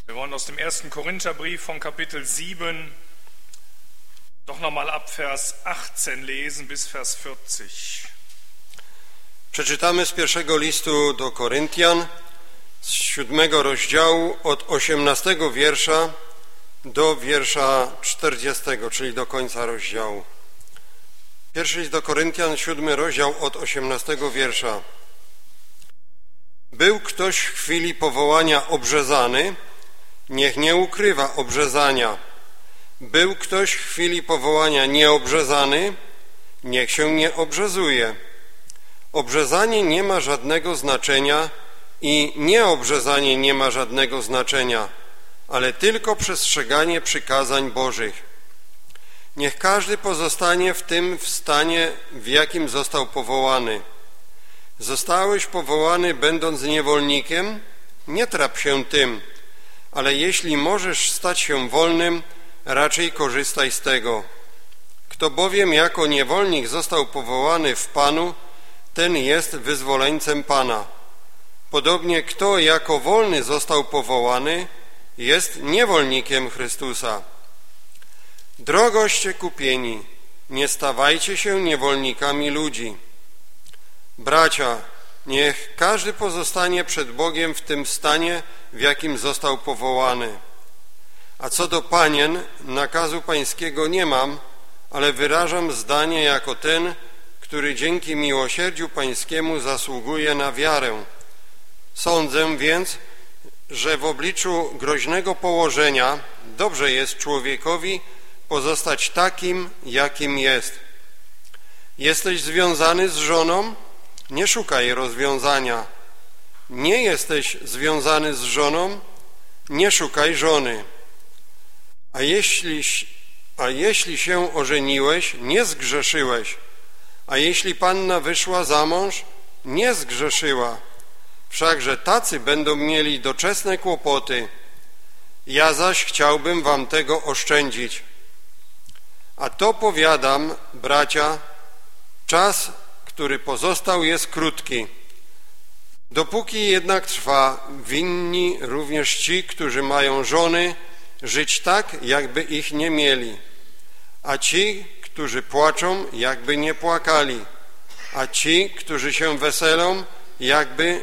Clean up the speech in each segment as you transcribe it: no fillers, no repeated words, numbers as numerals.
Wir wollen aus dem 1. Korintherbrief von Kapitel 7 doch nochmal ab Vers 18 lesen bis Vers 40. Przeczytamy z pierwszego listu do Koryntian, z 7 rozdziału, od 18 wiersza do wiersza 40, czyli do końca rozdziału. Pierwszy list do Koryntian, 7 rozdział, od 18 wiersza. Był ktoś w chwili powołania obrzezany, niech nie ukrywa obrzezania. Był ktoś w chwili powołania nieobrzezany, niech się nie obrzezuje. Obrzezanie nie ma żadnego znaczenia i nieobrzezanie nie ma żadnego znaczenia, ale tylko przestrzeganie przykazań Bożych. Niech każdy pozostanie w tym stanie, w jakim został powołany. Zostałeś powołany, będąc niewolnikiem? Nie trap się tym, ale jeśli możesz stać się wolnym, raczej korzystaj z tego. Kto bowiem jako niewolnik został powołany w Panu, ten jest wyzwoleńcem Pana. Podobnie kto jako wolny został powołany, jest niewolnikiem Chrystusa. Drogoście kupieni, nie stawajcie się niewolnikami ludzi. Bracia, niech każdy pozostanie przed Bogiem w tym stanie, w jakim został powołany. A co do panien, nakazu pańskiego nie mam, ale wyrażam zdanie jako ten, który dzięki miłosierdziu pańskiemu zasługuje na wiarę. Sądzę więc, że w obliczu groźnego położenia dobrze jest człowiekowi pozostać takim, jakim jest. Jesteś związany z żoną? Nie szukaj rozwiązania. Nie jesteś związany z żoną? Nie szukaj żony. A jeśli się ożeniłeś, nie zgrzeszyłeś. A jeśli panna wyszła za mąż, nie zgrzeszyła. Wszakże tacy będą mieli doczesne kłopoty. Ja zaś chciałbym wam tego oszczędzić. A to powiadam, bracia, czas, który pozostał, jest krótki. Dopóki jednak trwa, winni również ci, którzy mają żony, żyć tak, jakby ich nie mieli. A ci, którzy płaczą, jakby nie płakali. A ci, którzy się weselą, jakby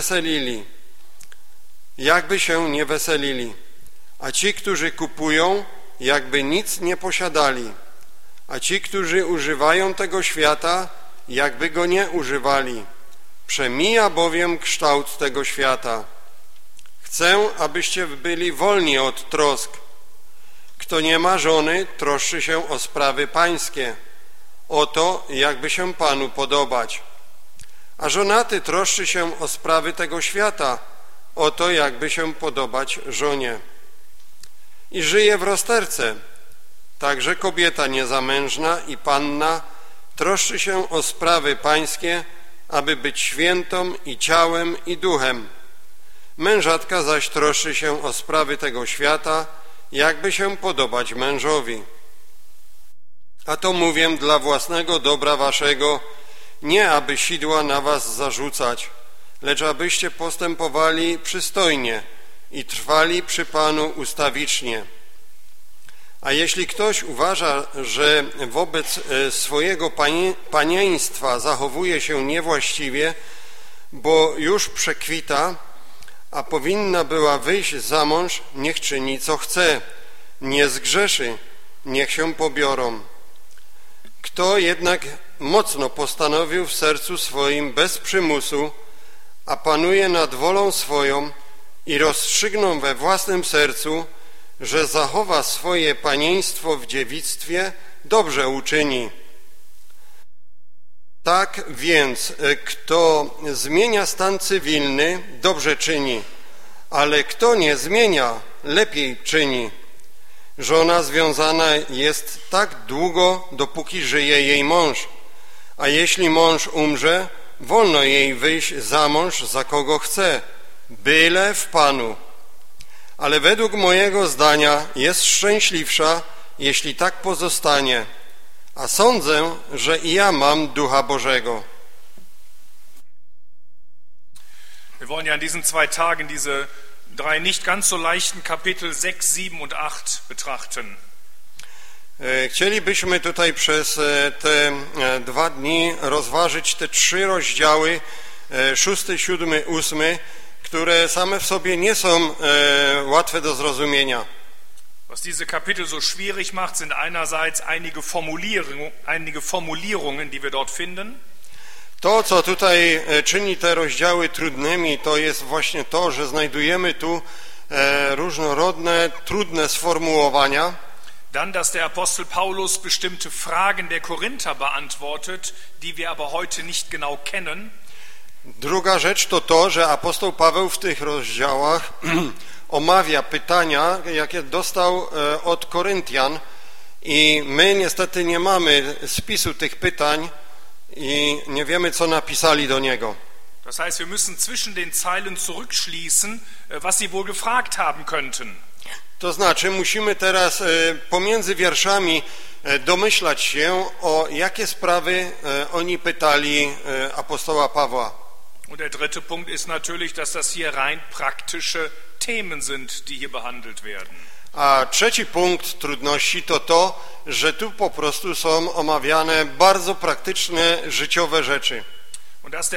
się nie weselili. A ci, którzy kupują, jakby nic nie posiadali. A ci, którzy używają tego świata, jakby go nie używali. Przemija bowiem kształt tego świata. Chcę, abyście byli wolni od trosk. Kto nie ma żony, troszczy się o sprawy pańskie, o to, jakby się Panu podobać. A żonaty troszczy się o sprawy tego świata, o to, jakby się podobać żonie. I żyje w rozterce. Także kobieta niezamężna i panna troszczy się o sprawy pańskie, aby być świętą i ciałem, i duchem. Mężatka zaś troszczy się o sprawy tego świata, jakby się podobać mężowi. A to mówię dla własnego dobra waszego, nie aby sidła na was zarzucać, lecz abyście postępowali przystojnie i trwali przy Panu ustawicznie. A jeśli ktoś uważa, że wobec swojego panieństwa zachowuje się niewłaściwie, bo już przekwita, a powinna była wyjść za mąż, niech czyni co chce, nie zgrzeszy, niech się pobiorą. Kto jednak mocno postanowił w sercu swoim bez przymusu, a panuje nad wolą swoją i rozstrzygnął we własnym sercu, że zachowa swoje panieństwo w dziewictwie, dobrze uczyni. Tak więc, kto zmienia stan cywilny, dobrze czyni, ale kto nie zmienia, lepiej czyni. Żona związana jest tak długo, dopóki żyje jej mąż, a jeśli mąż umrze, wolno jej wyjść za mąż, za kogo chce, byle w Panu. Ale według mojego zdania jest szczęśliwsza, jeśli tak pozostanie, a sądzę, że i ja mam Ducha Bożego. Wir wollen ja in diesen 2 Tagen diese drei nicht ganz so leichten Kapitel 6, 7 und 8 betrachten. Chcielibyśmy tutaj przez te 2 dni rozważyć te 3 rozdziały, 6, 7, 8, które same w sobie nie są łatwe do zrozumienia. Was diese Kapitel so schwierig macht, sind einerseits einige Formulierungen, die wir dort finden. To, co tutaj czyni te rozdziały trudnymi, to jest właśnie to, że znajdujemy tu różnorodne, trudne sformułowania. Dann, dass der Apostel Paulus bestimmte Fragen der Korinther beantwortet, die wir aber heute nicht genau kennen. Druga rzecz to to, że apostoł Paweł w tych rozdziałach omawia pytania, jakie dostał od Koryntian i my niestety nie mamy spisu tych pytań i nie wiemy, co napisali do niego. Das heißt, wir müssen zwischen den Zeilen zurückschließen, was sie wohl gefragt haben könnten. To znaczy, musimy teraz pomiędzy wierszami domyślać się, o jakie sprawy oni pytali apostoła Pawła. Und der dritte Punkt ist natürlich, dass das hier rein praktische Themen sind, die hier behandelt werden. A trzeci punkt trudności to to, że tu po prostu są omawiane bardzo praktyczne, życiowe rzeczy. Und dass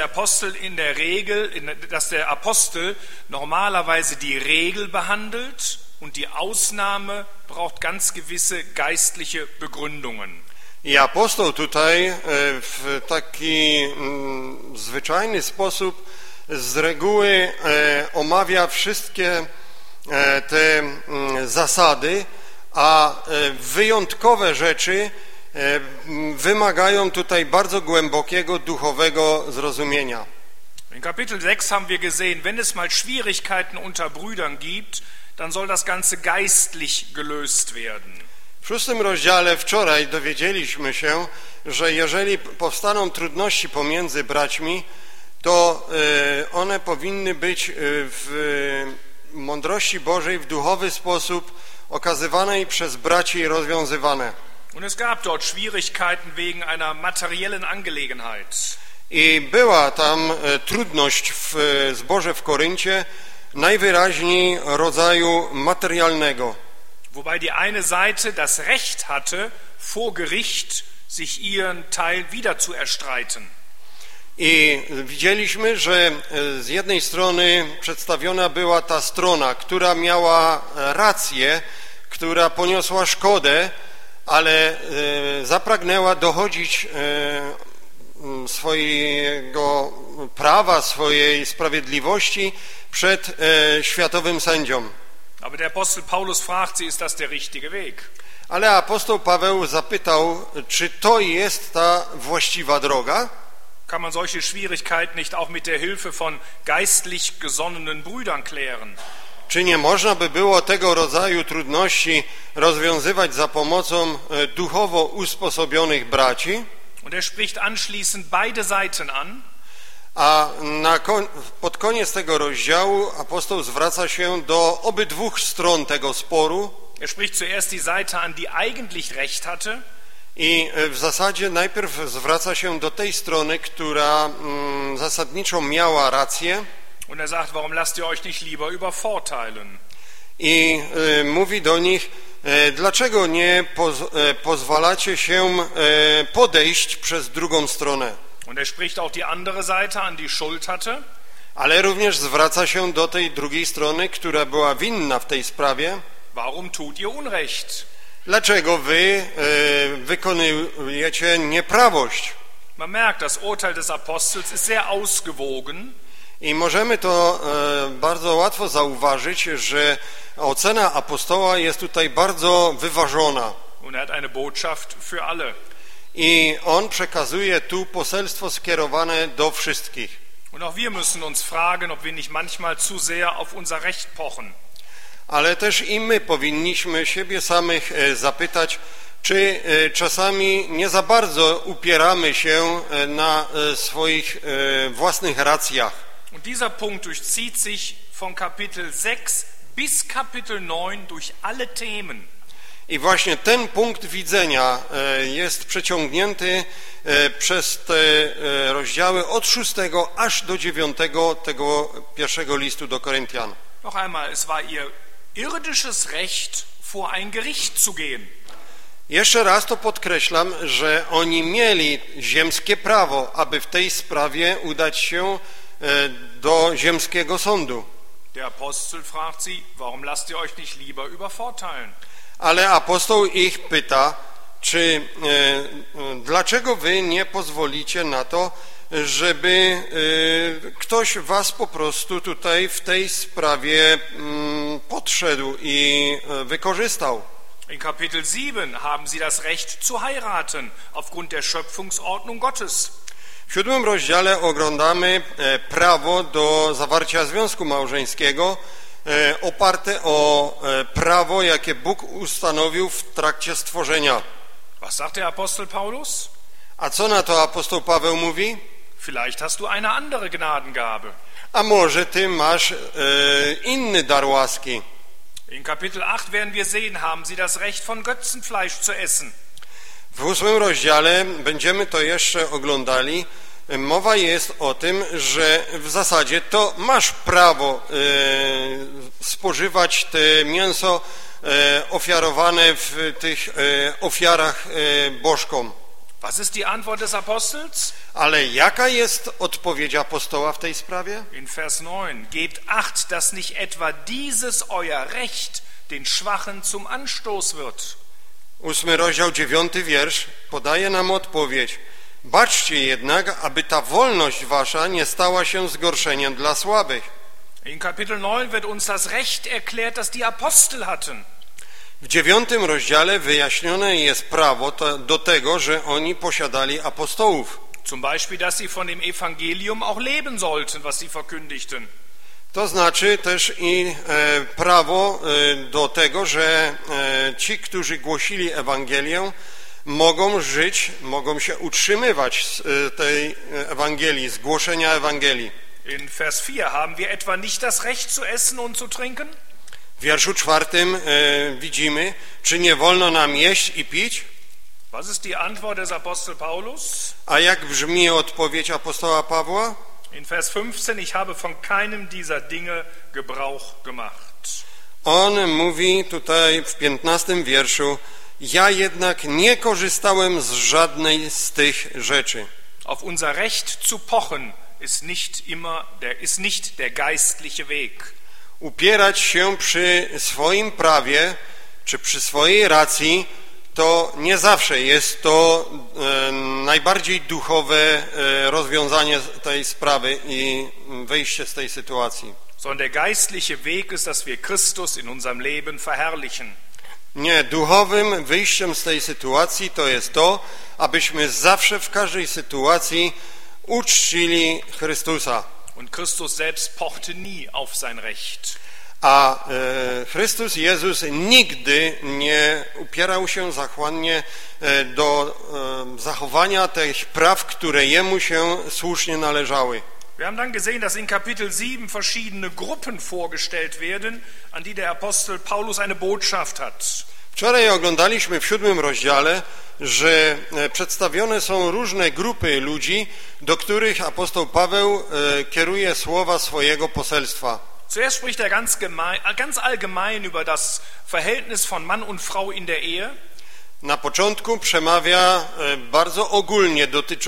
der Apostel normalerweise die Regel behandelt und die Ausnahme braucht ganz gewisse geistliche Begründungen. I apostoł tutaj w taki zwyczajny sposób z reguły omawia wszystkie te zasady, a wyjątkowe rzeczy wymagają tutaj bardzo głębokiego duchowego zrozumienia. In Kapitel 6 haben wir gesehen, wenn es mal Schwierigkeiten unter Brüdern gibt, dann soll das Ganze geistlich gelöst werden. W 6 rozdziale wczoraj dowiedzieliśmy się, że jeżeli powstaną trudności pomiędzy braćmi, to one powinny być w mądrości Bożej w duchowy sposób okazywane przez braci i rozwiązywane. Und es gab dort Schwierigkeiten wegen einer materiellen Angelegenheit. I była tam trudność w zborze w Koryncie, najwyraźniej rodzaju materialnego. Wobei die eine Seite das Recht hatte, vor Gericht sich ihren Teil wieder zu erstreiten. I widzieliśmy, że z jednej strony przedstawiona była ta strona, która miała rację, która poniosła szkodę, ale zapragnęła dochodzić swojego prawa, swojej sprawiedliwości przed światowym sędzią. Aber der Apostel Paulus fragt sie, ist das der richtige Weg? Ale apostoł Paweł zapytał, czy to jest ta właściwa droga? Kann man solche Schwierigkeiten nicht auch mit der Hilfe von geistlich gesonnenen Brüdern klären? Czy nie można by było tego rodzaju trudności rozwiązywać za pomocą duchowo usposobionych braci? Und spricht anschließend beide Seiten an. A pod koniec tego rozdziału apostoł zwraca się do obydwu stron tego sporu. Spricht zuerst die Seite an, die eigentlich recht hatte. I w zasadzie najpierw zwraca się do tej strony, która zasadniczo miała rację. Und sagt, warum lasst ihr euch nicht lieber übervorteilen? I mówi do nich, dlaczego nie pozwalacie się podejść przez drugą stronę. Und spricht auch die andere Seite an, die Schuld hatte. Ale również zwraca się do tej drugiej strony, która była winna w tej sprawie. Warum tut ihr Unrecht? Dlaczego wy wykonujecie nieprawość? Man merkt, das Urteil des Apostels ist sehr ausgewogen. I możemy to bardzo łatwo zauważyć, że ocena apostoła jest tutaj bardzo wyważona. Und hat eine Botschaft für alle. I on przekazuje tu poselstwo skierowane do wszystkich. Und auch wir müssen uns fragen, ob wir nicht manchmal zu sehr auf unser Recht pochen. Ale też i my powinniśmy siebie samych zapytać, czy czasami nie za bardzo upieramy się na swoich własnych racjach. Und dieser Punkt durchzieht sich von Kapitel 6 bis Kapitel 9 durch alle Themen. I właśnie ten punkt widzenia jest przeciągnięty przez te rozdziały od 6 aż do 9 tego pierwszego listu do Koryntian. Noch einmal, es war ihr irdisches Recht, vor ein Gericht zu gehen. Jeszcze raz to podkreślam, że oni mieli ziemskie prawo, aby w tej sprawie udać się do ziemskiego sądu. Der Apostel fragt sie, warum lasst ihr euch nicht lieber übervorteilen? Ale apostoł ich pyta, dlaczego wy nie pozwolicie na to, żeby ktoś was po prostu tutaj w tej sprawie podszedł i wykorzystał. In Kapitel 7 haben sie das Recht zu heiraten, aufgrund der Schöpfungsordnung Gottes. W 7 rozdziale oglądamy prawo do zawarcia związku małżeńskiego oparte o prawo, jakie Bóg ustanowił w trakcie stworzenia. Was sagt der Apostel Paulus? A co na to apostoł Paweł mówi? Vielleicht hast du eine andere Gnadengabe. A może ty masz inny dar łaski? In Kapitel 8 werden wir sehen, haben sie das Recht von Götzenfleisch zu essen. W 8 rozdziale będziemy to jeszcze oglądali. Mowa jest o tym, że w zasadzie to masz prawo spożywać te mięso ofiarowane w tych ofiarach bożkom. Was ist die Antwort des Apostels? Ale jaka jest odpowiedź apostoła w tej sprawie? In Vers 9, gebt acht, dass nicht etwa dieses euer Recht den Schwachen zum Anstoß wird. 8 rozdział 9 wiersz podaje nam odpowiedź. Baczcie jednak, aby ta wolność wasza nie stała się zgorszeniem dla słabych. In Kapitel 9 wird uns das Recht erklärt, das die Apostel hatten. W 9 rozdziale wyjaśnione jest prawo do tego, że oni posiadali apostołów. Zum Beispiel, dass sie von dem Evangelium auch leben sollten, was sie verkündigten. To znaczy też i prawo do tego, że ci, którzy głosili Ewangelię, mogą żyć, mogą się utrzymywać z tej Ewangelii, z głoszenia Ewangelii. In Vers 4 haben wir etwa nicht das Recht zu essen und zu trinken? W wierszu 4 widzimy, czy nie wolno nam jeść i pić? Was ist die Antwort des Apostel Paulus? A jak brzmi odpowiedź apostoła Pawła? In Vers 15, ich habe von keinem dieser Dinge Gebrauch gemacht. On mówi tutaj w 15 wierszu, ja jednak nie korzystałem z żadnej z tych rzeczy. Auf unser Recht zu pochen ist nicht der geistliche Weg. Upierać się przy swoim prawie, czy przy swojej racji, to nie zawsze jest to najbardziej duchowe rozwiązanie tej sprawy i wyjście z tej sytuacji. Sondern der geistliche Weg ist, dass wir Christus in unserem Leben verherrlichen. Nie, duchowym wyjściem z tej sytuacji to jest to, abyśmy zawsze w każdej sytuacji uczcili Chrystusa. Und Christus selbst pochte nie auf sein Recht. A Chrystus Jezus nigdy nie upierał się zachłannie do zachowania tych praw, które Jemu się słusznie należały. Wir haben dann gesehen, dass in Kapitel 7 verschiedene Gruppen vorgestellt werden, an die der Apostel Paulus eine Botschaft hat. Wczoraj oglądaliśmy w 7 rozdziale, że przedstawione są różne grupy ludzi, do których apostoł Paweł kieruje słowa swojego poselstwa. Zuerst spricht er ganz allgemein über das Verhältnis von Mann und Frau in der Ehe. Na początku przemawia bardzo ogólnie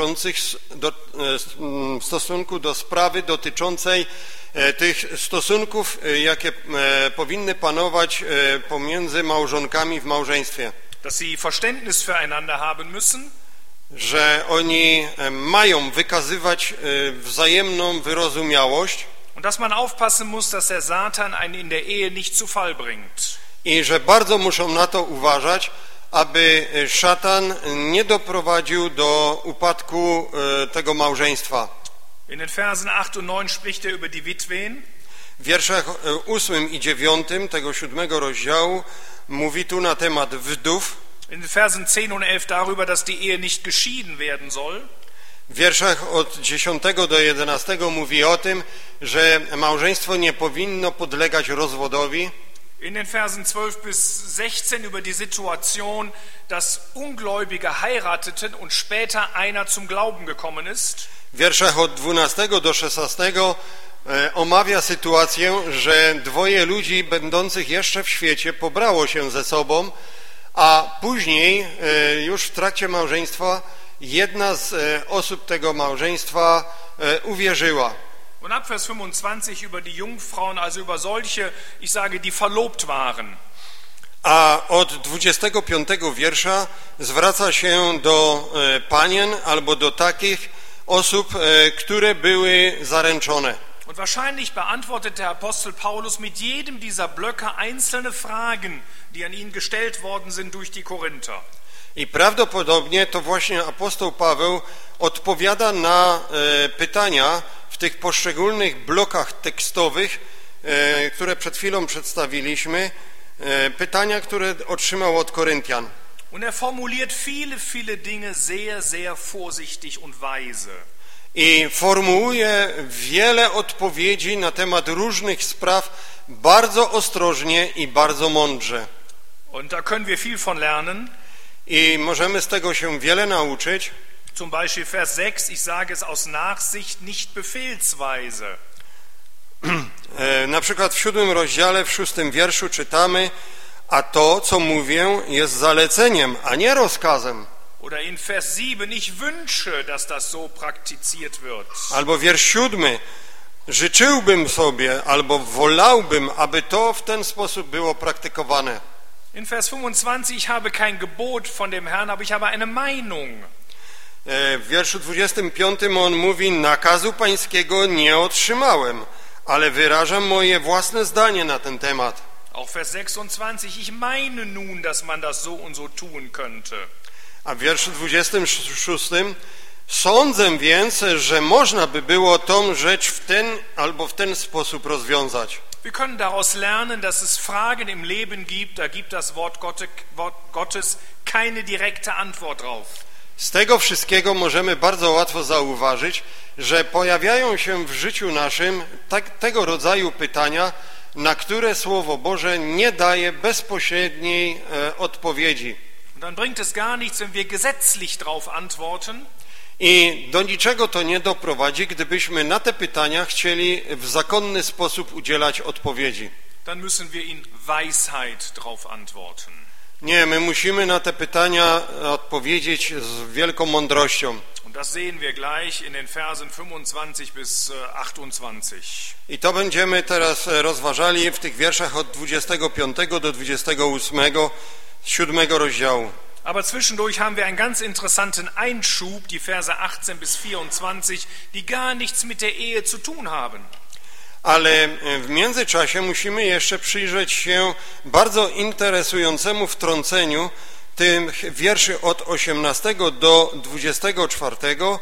w stosunku do sprawy dotyczącej tych stosunków, jakie powinny panować pomiędzy małżonkami w małżeństwie. Dass sie Verständnis füreinander haben müssen. Że oni mają wykazywać wzajemną wyrozumiałość. Und dass man aufpassen muss, dass der Satan einen in der Ehe nicht zu Fall bringt. I że bardzo muszą na to uważać, aby szatan nie doprowadził do upadku tego małżeństwa. In den Versen 8 und 9 spricht er über die Witwen. W wierszach 8 i 9 tego 7 rozdziału mówi tu na temat wdów. In den Versen 10 und 11 darüber, dass die Ehe nicht geschieden werden soll. W wierszach od 10 do 11 mówi o tym, że małżeństwo nie powinno podlegać rozwodowi. In den Versen 12 bis 16 über die Situation, dass Ungläubige heirateten und später einer zum Glauben gekommen ist. W wierszach od 12 do 16 omawia sytuację, że dwoje ludzi będących jeszcze w świecie pobrało się ze sobą, a później już w trakcie małżeństwa jedna z osób tego małżeństwa uwierzyła. Und ab Vers 25 über die Jungfrauen, also über solche, ich sage, die verlobt waren. A od 25 wiersza zwraca się do panien albo do takich osób, które były zaręczone. Und wahrscheinlich beantwortet der Apostel Paulus mit jedem dieser Blöcke einzelne Fragen, die an ihn gestellt worden sind durch die Korinther. I prawdopodobnie to właśnie apostoł Paweł odpowiada na pytania w tych poszczególnych blokach tekstowych, które przed chwilą przedstawiliśmy, pytania, które otrzymał od Koryntian. Und er formuliert viele, viele Dinge sehr, sehr vorsichtig und weise. I formułuje wiele odpowiedzi na temat różnych spraw bardzo ostrożnie i bardzo mądrze. Und da können wir viel von lernen. I możemy z tego się wiele nauczyć. Zum Beispiel Vers 6, ich sage es aus Nachsicht, nicht befehlsweise. Na przykład w 7 rozdziale, w 6 wierszu czytamy: a to, co mówię, jest zaleceniem, a nie rozkazem. Oder in Vers 7, ich wünsche, dass das so praktiziert wird. Albo wiersz 7, życzyłbym sobie, albo wolałbym, aby to w ten sposób było praktykowane. In Vers 25, ich habe kein Gebot von dem Herrn, aber ich habe eine Meinung. W wierszu 25 on mówi: nakazu pańskiego nie otrzymałem, ale wyrażam moje własne zdanie na ten temat. Auch Vers 26, ich meine nun, dass man das so und so tun könnte. A w wierszu 26 sądzę więc, że można by było tą rzecz w ten albo w ten sposób rozwiązać. Wir können daraus lernen, dass es Fragen im Leben gibt, da gibt das Wort Gottes keine direkte Antwort drauf. Z tego wszystkiego możemy bardzo łatwo zauważyć, że pojawiają się w życiu naszym tego rodzaju pytania, na które Słowo Boże nie daje bezpośredniej odpowiedzi. Und dann bringt es gar nichts, wenn wir gesetzlich drauf antworten. I do niczego to nie doprowadzi, gdybyśmy na te pytania chcieli w zakonny sposób udzielać odpowiedzi. Dann müssen wir in Weisheit drauf antworten. Nie, my musimy na te pytania odpowiedzieć z wielką mądrością. Und das sehen wir gleich in den Versen 25 bis 28. I to będziemy teraz rozważali w tych wierszach od 25 do 28, 7 rozdziału. Aber zwischendurch haben wir einen ganz interessanten Einschub, die Verse 18 bis 24, die gar nichts mit der Ehe zu tun haben. Ale w międzyczasie musimy jeszcze przyjrzeć się bardzo interesującemu wtrąceniu tych wierszy od 18 do 24,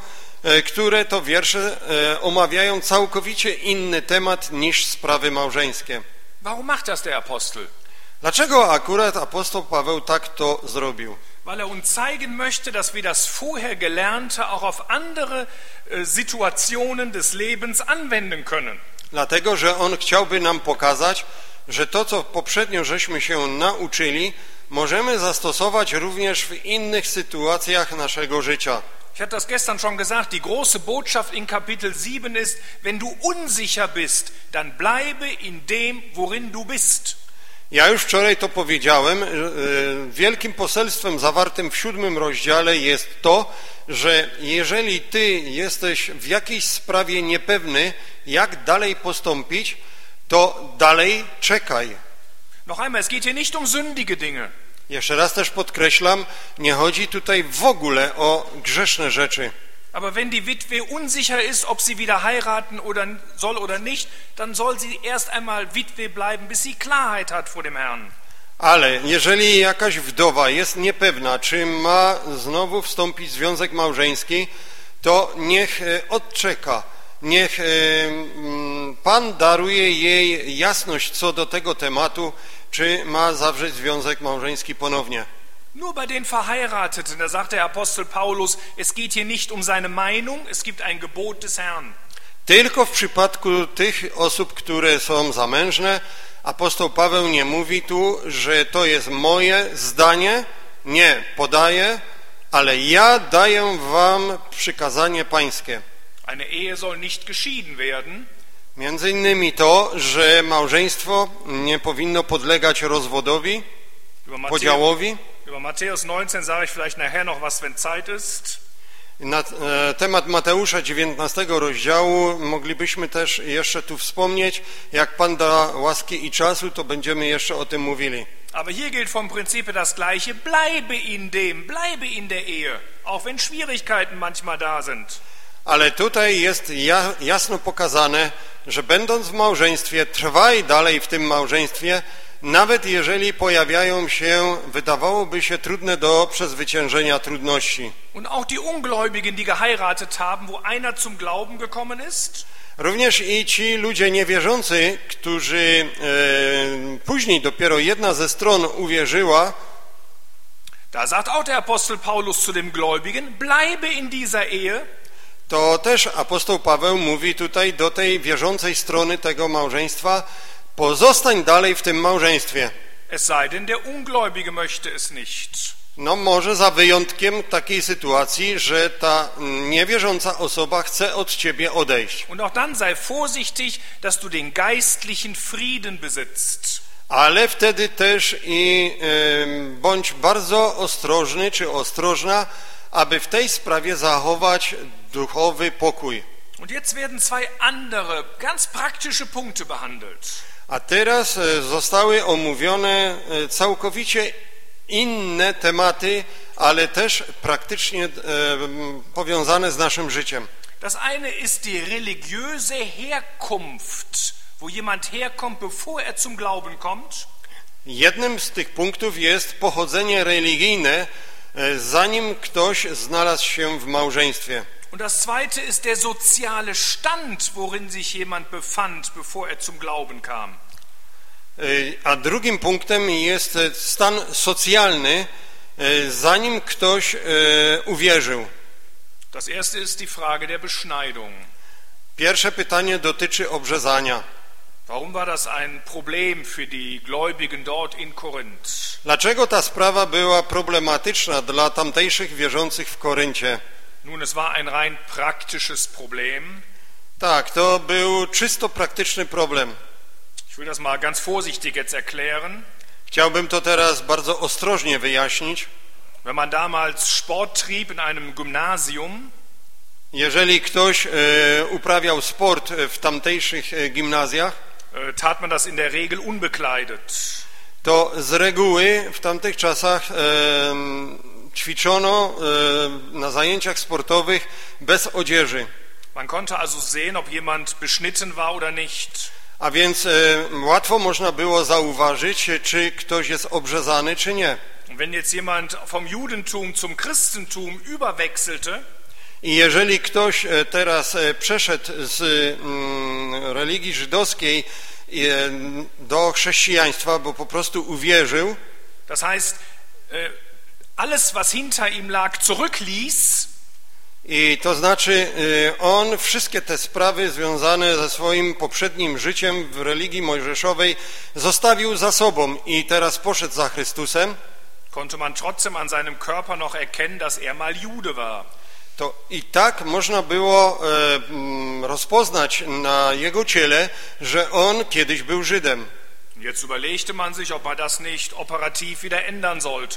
które to wiersze omawiają całkowicie inny temat niż sprawy małżeńskie. Warum macht das der Apostel? Dlaczego akurat apostoł Paweł tak to zrobił? Weil er uns zeigen möchte, dass wir das vorher Gelernte auch auf andere Situationen des Lebens anwenden können. Dlatego, że on chciałby nam pokazać, że to, co poprzednio żeśmy się nauczyli, możemy zastosować również w innych sytuacjach naszego życia. Ich hatte das gestern schon gesagt, die große Botschaft in Kapitel 7 ist, wenn du unsicher bist, dann bleibe in dem, worin du bist. Ja już wczoraj to powiedziałem, wielkim poselstwem zawartym w 7 rozdziale jest to, że jeżeli ty jesteś w jakiejś sprawie niepewny, jak dalej postąpić, to dalej czekaj. Noch einmal, es geht hier nicht um sündige Dinge. Jeszcze raz też podkreślam, nie chodzi tutaj w ogóle o grzeszne rzeczy. Aber wenn die Witwe unsicher ist, ob sie wieder heiraten soll oder nicht, dann soll sie erst einmal Witwe bleiben, bis sie Klarheit hat vor dem Herrn. Ale jeżeli jakaś wdowa jest niepewna, czy ma znowu wstąpić w związek małżeński, to niech odczeka. Niech Pan daruje jej jasność co do tego tematu, czy ma zawrzeć związek małżeński ponownie. Nur bei den Verheirateten, da sagt der Apostel Paulus, es geht hier nicht um seine Meinung, es gibt ein Gebot des Herrn. Tylko w przypadku tych osób, które są zamężne, apostoł Paweł nie mówi tu, że to jest moje zdanie, nie podaję, ale ja daję wam przykazanie pańskie. Eine Ehe soll nicht geschieden werden. Między innymi to, że małżeństwo nie powinno podlegać rozwodowi, podziałowi. Über Matthäus 19 sage ich vielleicht nachher noch was, wenn Zeit ist. Na temat Mateusza 19 rozdziału moglibyśmy też jeszcze tu wspomnieć. Jak Pan da łaski i czasu, to będziemy jeszcze o tym mówili. Aber hier gilt vom Prinzip das Gleiche. Bleibe in dem, bleibe in der Ehe, auch wenn Schwierigkeiten manchmal da sind. Ale tutaj jest jasno pokazane, że będąc w małżeństwie, trwaj dalej w tym małżeństwie, nawet jeżeli pojawiają się, wydawałoby się, trudne do przezwyciężenia trudności. Und auch die Ungläubigen, die geheiratet haben, wo einer zum Glauben gekommen ist. Również i ci ludzie niewierzący, którzy później dopiero jedna ze stron uwierzyła, Da sagt auch der Apostel Paulus zu dem Gläubigen, bleibe in dieser Ehe. to też apostoł Paweł mówi tutaj do tej wierzącej strony tego małżeństwa, pozostań dalej w tym małżeństwie. Es sei denn, der Ungläubige möchte es nicht. No może za wyjątkiem takiej sytuacji, że ta niewierząca osoba chce od ciebie odejść. Und auch dann sei vorsichtig, dass du den geistlichen Frieden besitzt. Ale wtedy też i bądź bardzo ostrożny czy ostrożna, aby w tej sprawie zachować duchowy pokój. Und jetzt werden zwei andere, ganz praktische Punkte behandelt. A teraz zostały omówione całkowicie inne tematy, ale też praktycznie powiązane z naszym życiem. Das eine ist die religiöse Herkunft, wo jemand herkommt, bevor er zum Glauben kommt. Jednym z tych punktów jest pochodzenie religijne, zanim ktoś znalazł się w małżeństwie. Und das zweite ist der soziale Stand, worin sich jemand befand, bevor er zum Glauben kam. A drugim punktem jest stan socjalny, zanim ktoś uwierzył. Das erste ist die Frage der Beschneidung. Pierwsze pytanie dotyczy obrzezania. Warum war das ein Problem für die Gläubigen dort in Korinth? Dlaczego ta sprawa była problematyczna dla tamtejszych wierzących w Koryncie? Nun, es war ein rein praktisches Problem. Tak, to był czysto praktyczny problem. Ich will das mal ganz vorsichtig jetzt erklären. Chciałbym to teraz bardzo ostrożnie wyjaśnić. Wenn man damals Sport trieb in einem Gymnasium, Jeżeli ktoś uprawiał sport w tamtejszych gimnazjach, tat man das in der Regel unbekleidet. to z reguły w tamtych czasach ćwiczono na zajęciach sportowych bez odzieży. Man konnte also sehen, ob jemand beschnitten war oder nicht. A więc łatwo można było zauważyć, czy ktoś jest obrzezany, czy nie. Und wenn jetzt jemand vom Judentum zum Christentum überwechselte, I jeżeli ktoś teraz przeszedł z religii żydowskiej do chrześcijaństwa, bo po prostu uwierzył, das heißt, alles, was hinter ihm lag, zurückließ, i to znaczy on wszystkie te sprawy związane ze swoim poprzednim życiem w religii mojżeszowej zostawił za sobą i teraz poszedł za Chrystusem, konnte man trotzdem an seinem Körper noch erkennen, dass er mal Jude war. to i tak można było rozpoznać na jego ciele, że on kiedyś był Żydem. Jetzt überlegte man sich, ob man das nicht operativ wieder ändern sollte.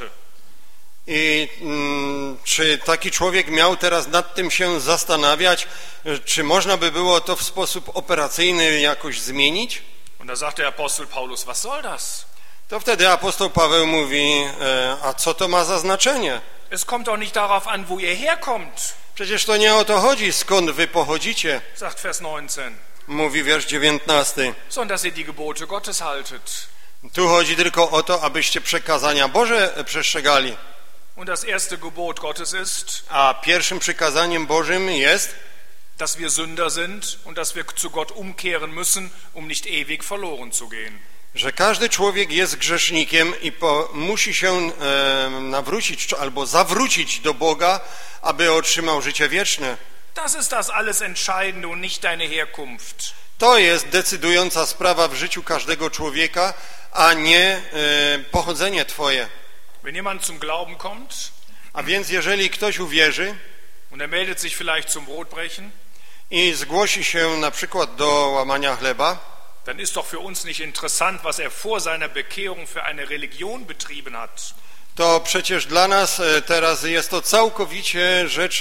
I czy taki człowiek miał teraz nad tym się zastanawiać, czy można by było to w sposób operacyjny jakoś zmienić? Und da sagt der Apostel Paulus, was soll das? To wtedy apostoł Paweł mówi, a co to ma za znaczenie? Es kommt doch nicht darauf an, wo ihr herkommt, Przecież to nie o to chodzi, skąd wy pochodzicie, sagt Vers 19, mówi wiersz 19. sondern dass ihr die Gebote Gottes haltet. Tu chodzi tylko o to, abyście przekazania Boże przestrzegali. Und das erste Gebot Gottes ist, A pierwszym przykazaniem Bożym jest, dass wir Sünder sind und dass wir zu Gott umkehren müssen, um nicht ewig verloren zu gehen. że każdy człowiek jest grzesznikiem i musi się nawrócić albo zawrócić do Boga, aby otrzymał życie wieczne. Das ist das alles Entscheidende und nicht deine Herkunft. To jest decydująca sprawa w życiu każdego człowieka, a nie pochodzenie twoje. Wenn jemand zum Glauben kommt A więc jeżeli ktoś uwierzy und er meldet sich vielleicht zum Brotbrechen, i zgłosi się na przykład do łamania chleba, dann ist doch für uns nicht interessant, was vor seiner Bekehrung für eine Religion betrieben hat. to przecież dla nas teraz jest to całkowicie rzecz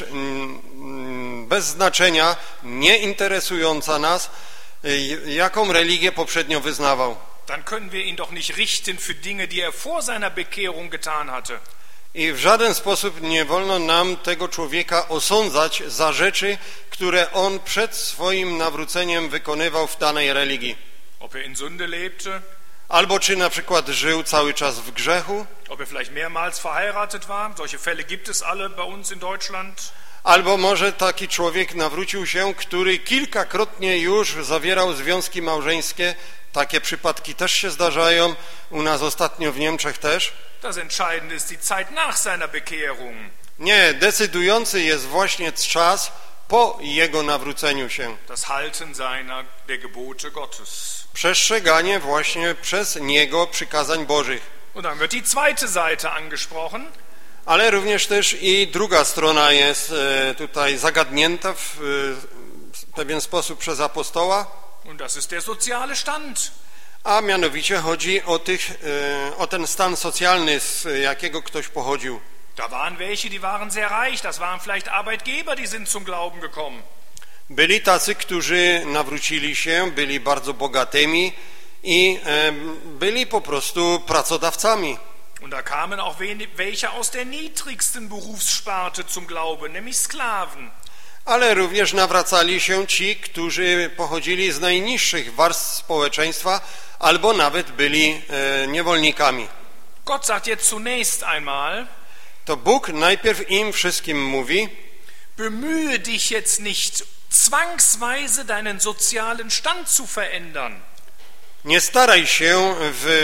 bez znaczenia, nie interesująca nas, jaką religię poprzednio wyznawał. Dann können wir ihn doch nicht richten für Dinge, die vor seiner Bekehrung getan hatte. I w żaden sposób nie wolno nam tego człowieka osądzać za rzeczy, które on przed swoim nawróceniem wykonywał w danej religii. Ob in Sünde lebte, Albo czy na przykład żył cały czas w grzechu, ob vielleicht mehrmals verheiratet war. Solche Fälle gibt es alle bei uns in Deutschland. albo może taki człowiek nawrócił się, który kilkakrotnie już zawierał związki małżeńskie. Takie przypadki też się zdarzają, u nas ostatnio w Niemczech też. Das Entscheidende ist die Zeit nach seiner Bekehrung. Nie, decydujący jest właśnie czas po jego nawróceniu się. Das Halten der Gebote Gottes. Przestrzeganie właśnie przez niego przykazań Bożych. Und dann wird die zweite Seite angesprochen. Ale również też i druga strona jest tutaj zagadnięta w pewien sposób przez apostoła. Und das ist der soziale Stand. A mianowicie chodzi o ten stan socjalny, z jakiego ktoś pochodził. Da waren welche, die waren sehr reich. Das waren vielleicht Arbeitgeber, die sind zum Glauben gekommen. Byli tacy, którzy nawrócili się, byli bardzo bogatymi i byli po prostu pracodawcami. Und da kamen auch welche aus der niedrigsten Berufssparte zum Glauben, nämlich Sklaven. Ale również nawracali się ci, którzy pochodzili z najniższych warstw społeczeństwa albo nawet byli niewolnikami. Gott sagt jetzt zunächst einmal, To Bóg najpierw im wszystkim mówi: bemühe dich jetzt nicht zwangsweise deinen sozialen Stand zu verändern. nie staraj się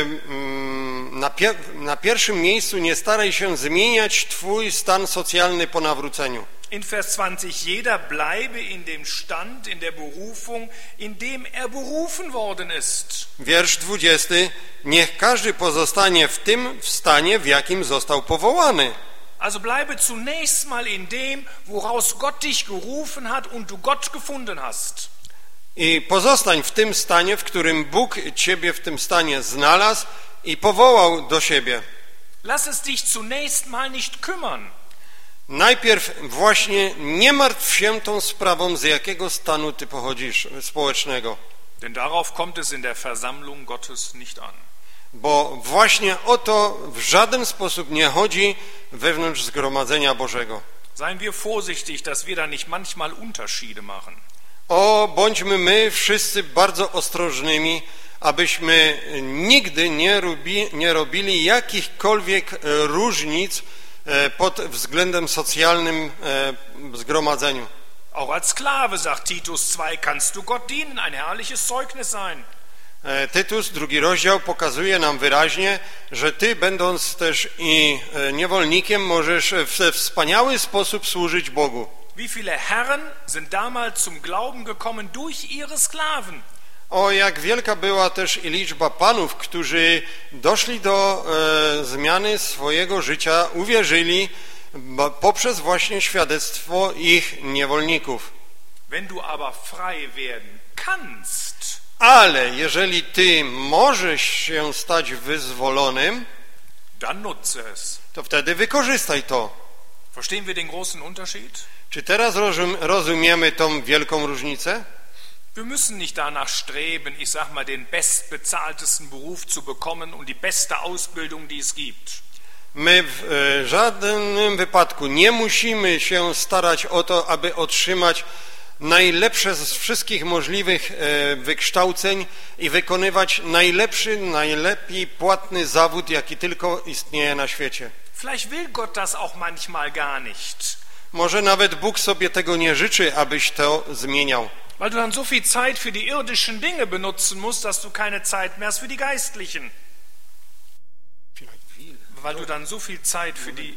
na pierwszym miejscu nie staraj się zmieniać twój stan socjalny po nawróceniu. In Vers 20, jeder bleibe in dem Stand, in der Berufung, in dem berufen worden ist. Wiersz 20. Niech każdy pozostanie w tym stanie, w jakim został powołany. Also bleibe zunächst mal in dem, woraus Gott dich gerufen hat und du Gott gefunden hast. I pozostań w tym stanie, w którym Bóg ciebie w tym stanie znalazł i powołał do siebie. Lass es dich zunächst mal nicht kümmern. Najpierw właśnie nie martw się tą sprawą, z jakiego stanu ty pochodzisz społecznego. Denn darauf kommt es in der Versammlung Gottes nicht an. Bo właśnie o to w żaden sposób nie chodzi wewnątrz zgromadzenia Bożego. Seien wir vorsichtig, dass wir da nicht manchmal Unterschiede machen. Bądźmy my wszyscy bardzo ostrożnymi, abyśmy nigdy nie robili jakichkolwiek różnic pod względem socjalnym w zgromadzeniu. Auch als Sklave, sagt Titus 2, kannst du Gott dienen, ein herrliches Zeugnis sein. Tytus, 2 rozdział, pokazuje nam wyraźnie, że ty, będąc też i niewolnikiem, możesz w wspaniały sposób służyć Bogu. Wie viele Herren sind damals zum Glauben gekommen durch ihre Sklaven? Jak wielka była też i liczba panów, którzy doszli do zmiany swojego życia, uwierzyli poprzez właśnie świadectwo ich niewolników. Wenn du aber frei werden kannst, ale jeżeli ty możesz się stać wyzwolonym, dann nutze es. To wtedy wykorzystaj to. Verstehen wir den großen Unterschied? Czy teraz rozumiemy tą wielką różnicę? Wir müssen nicht danach streben, ich sag mal, den bestbezahltesten Beruf zu bekommen und die beste Ausbildung, die es gibt. My w żadnym wypadku nie musimy się starać o to, aby otrzymać najlepsze z wszystkich możliwych wykształceń i wykonywać najlepiej płatny zawód, jaki tylko istnieje na świecie. Vielleicht will Gott das auch manchmal gar nicht. Może nawet Bóg sobie tego nie życzy, abyś to zmieniał. Weil du dann so viel Zeit für die irdischen Dinge benutzen musst, dass du keine Zeit mehr hast für die geistlichen. Weil du dann so viel Zeit für die...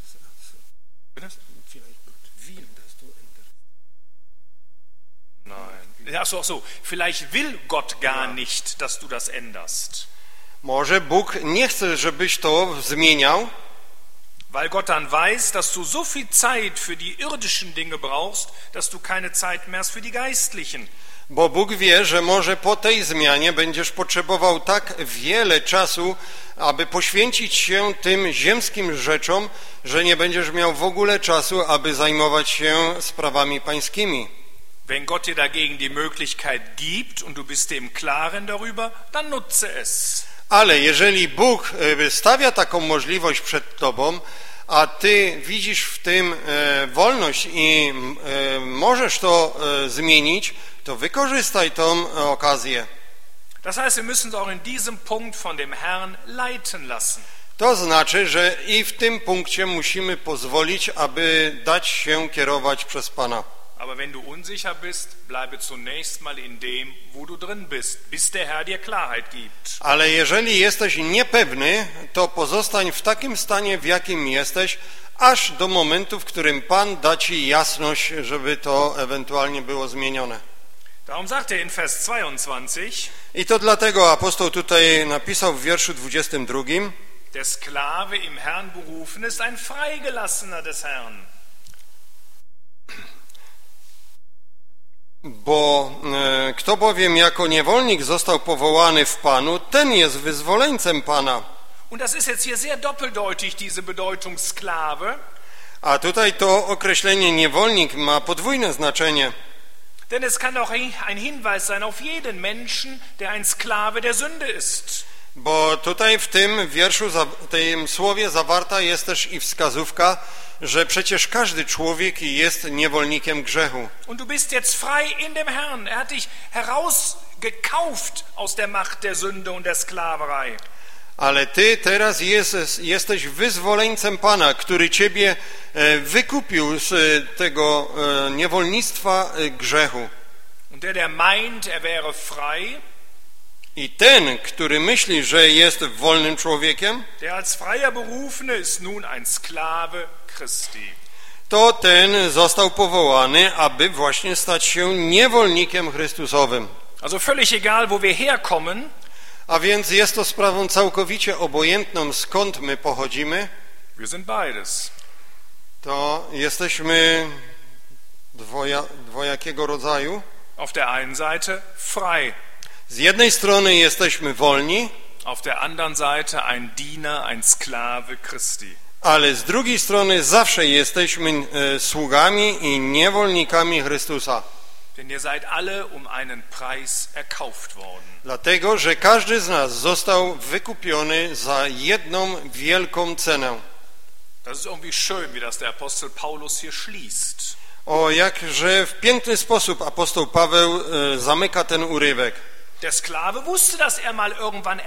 Nein. Ach so. Vielleicht will Gott gar nicht, dass du das änderst. Może Bóg nie chce, żebyś to zmieniał. Weil Gott dann weiß, dass du so viel Zeit für die irdischen Dinge brauchst, dass du keine Zeit mehr hast für die geistlichen. Bo Bóg wie, że może po tej zmianie będziesz potrzebował tak wiele czasu, aby poświęcić się tym ziemskim rzeczom, że nie będziesz miał w ogóle czasu, aby zajmować się sprawami pańskimi. Wenn Gott dir dagegen die Möglichkeit gibt und du bist dir im Klaren darüber, dann nutze es. Ale jeżeli Bóg stawia taką możliwość przed tobą, a ty widzisz w tym wolność i możesz to zmienić, to wykorzystaj tą okazję. Das heißt, wir müssen uns auch in diesem Punkt von dem Herrn leiten lassen. To znaczy, że i w tym punkcie musimy pozwolić, aby dać się kierować przez Pana. Aber wenn du unsicher bist, bleibe zunächst mal in dem, wo du drin bist, bis der Herr dir Klarheit gibt. Ale jeżeli jesteś niepewny, to pozostań w takim stanie, w jakim jesteś, aż do momentu, w którym Pan da ci jasność, żeby to ewentualnie było zmienione. Darum sagt er in Vers 22, I to dlatego apostoł tutaj napisał w wierszu 22: der Sklave im Herrn berufen ist ein Freigelassener des Herrn. Bo kto bowiem jako niewolnik został powołany w Panu, ten jest wyzwoleńcem Pana. Und das ist jetzt hier sehr doppeldeutig, diese Bedeutung Sklave. A tutaj to określenie niewolnik ma podwójne znaczenie. Denn es kann auch ein Hinweis sein auf jeden Menschen, der ein Sklave der Sünde ist. Bo tutaj w tym wierszu, w tym słowie zawarta jest też i wskazówka, że przecież każdy człowiek jest niewolnikiem grzechu. Und du bist jetzt frei in dem Herrn. Er hat dich herausgekauft aus der Macht der Sünde und der Sklaverei. Ale ty teraz jesteś wyzwoleńcem Pana, który ciebie wykupił z tego niewolnictwa grzechu. Und der meint, er wäre frei, I ten, który myśli, że jest wolnym człowiekiem, der als freier Berufene ist nun ein Sklave Christi. to ten został powołany, aby właśnie stać się niewolnikiem Chrystusowym. Also völlig egal, wo wir herkommen, A więc jest to sprawą całkowicie obojętną, skąd my pochodzimy, wir sind beides. to jesteśmy dwojakiego rodzaju. Auf der einen Seite frei, Z jednej strony jesteśmy wolni, auf der anderen Seite ein Diener, ein Sklave Christi. ale z drugiej strony zawsze jesteśmy sługami i niewolnikami Chrystusa. Denn ihr seid alle um einen Preis erkauft worden. Dlatego, że każdy z nas został wykupiony za jedną wielką cenę. Das ist irgendwie schön, wie das der Apostel Paulus hier schließt. O, jakże w piękny sposób apostoł Paweł zamyka ten urywek. Der Sklave wusste, dass er mal irgendwann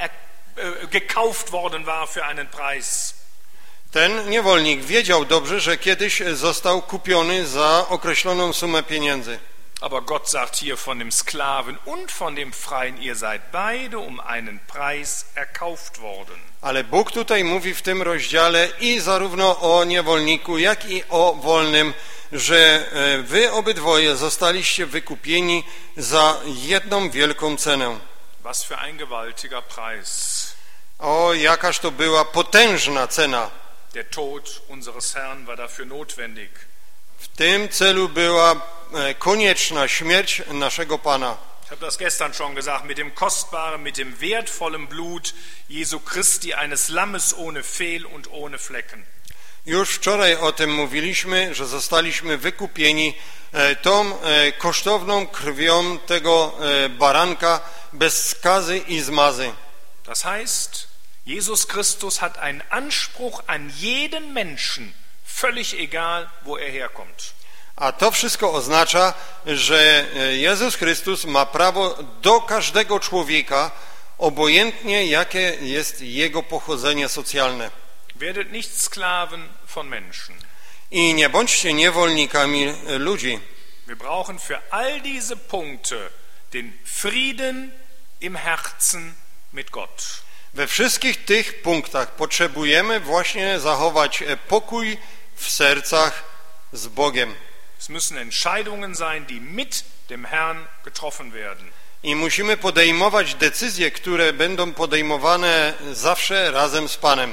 gekauft worden war für einen Preis. Ten niewolnik wiedział dobrze, że kiedyś został kupiony za określoną sumę pieniędzy. Aber Gott sagt hier von dem Sklaven und von dem Freien, ihr seid beide um einen Preis erkauft worden. Ale Bóg tutaj mówi w tym rozdziale i zarówno o niewolniku, jak i o wolnym, że wy obydwoje zostaliście wykupieni za jedną wielką cenę. Was für ein gewaltiger Preis. O, jakaż to była potężna cena. Der Tod unseres Herrn war dafür notwendig. W tym celu była konieczna śmierć naszego Pana. Ich habe das gestern schon gesagt, mit dem kostbaren, mit dem wertvollen Blut Jesu Christi, eines Lammes ohne Fehl und ohne Flecken. Już wczoraj o tym mówiliśmy, że zostaliśmy wykupieni tą kosztowną krwią tego baranka bez skazy i zmazy. Das heißt, Jesus Christus hat einen Anspruch an jeden Menschen, völlig egal, wo er herkommt. A to wszystko oznacza, że Jezus Chrystus ma prawo do każdego człowieka, obojętnie jakie jest jego pochodzenie socjalne. Werdet nicht Sklaven von Menschen. I nie bądźcie niewolnikami ludzi. Wir brauchen für all diese Punkte den Frieden im Herzen mit Gott. We wszystkich tych punktach potrzebujemy właśnie zachować pokój w sercach z Bogiem. Es müssen Entscheidungen sein, die mit dem Herrn getroffen werden. I musimy podejmować decyzje, które będą podejmowane zawsze razem z Panem.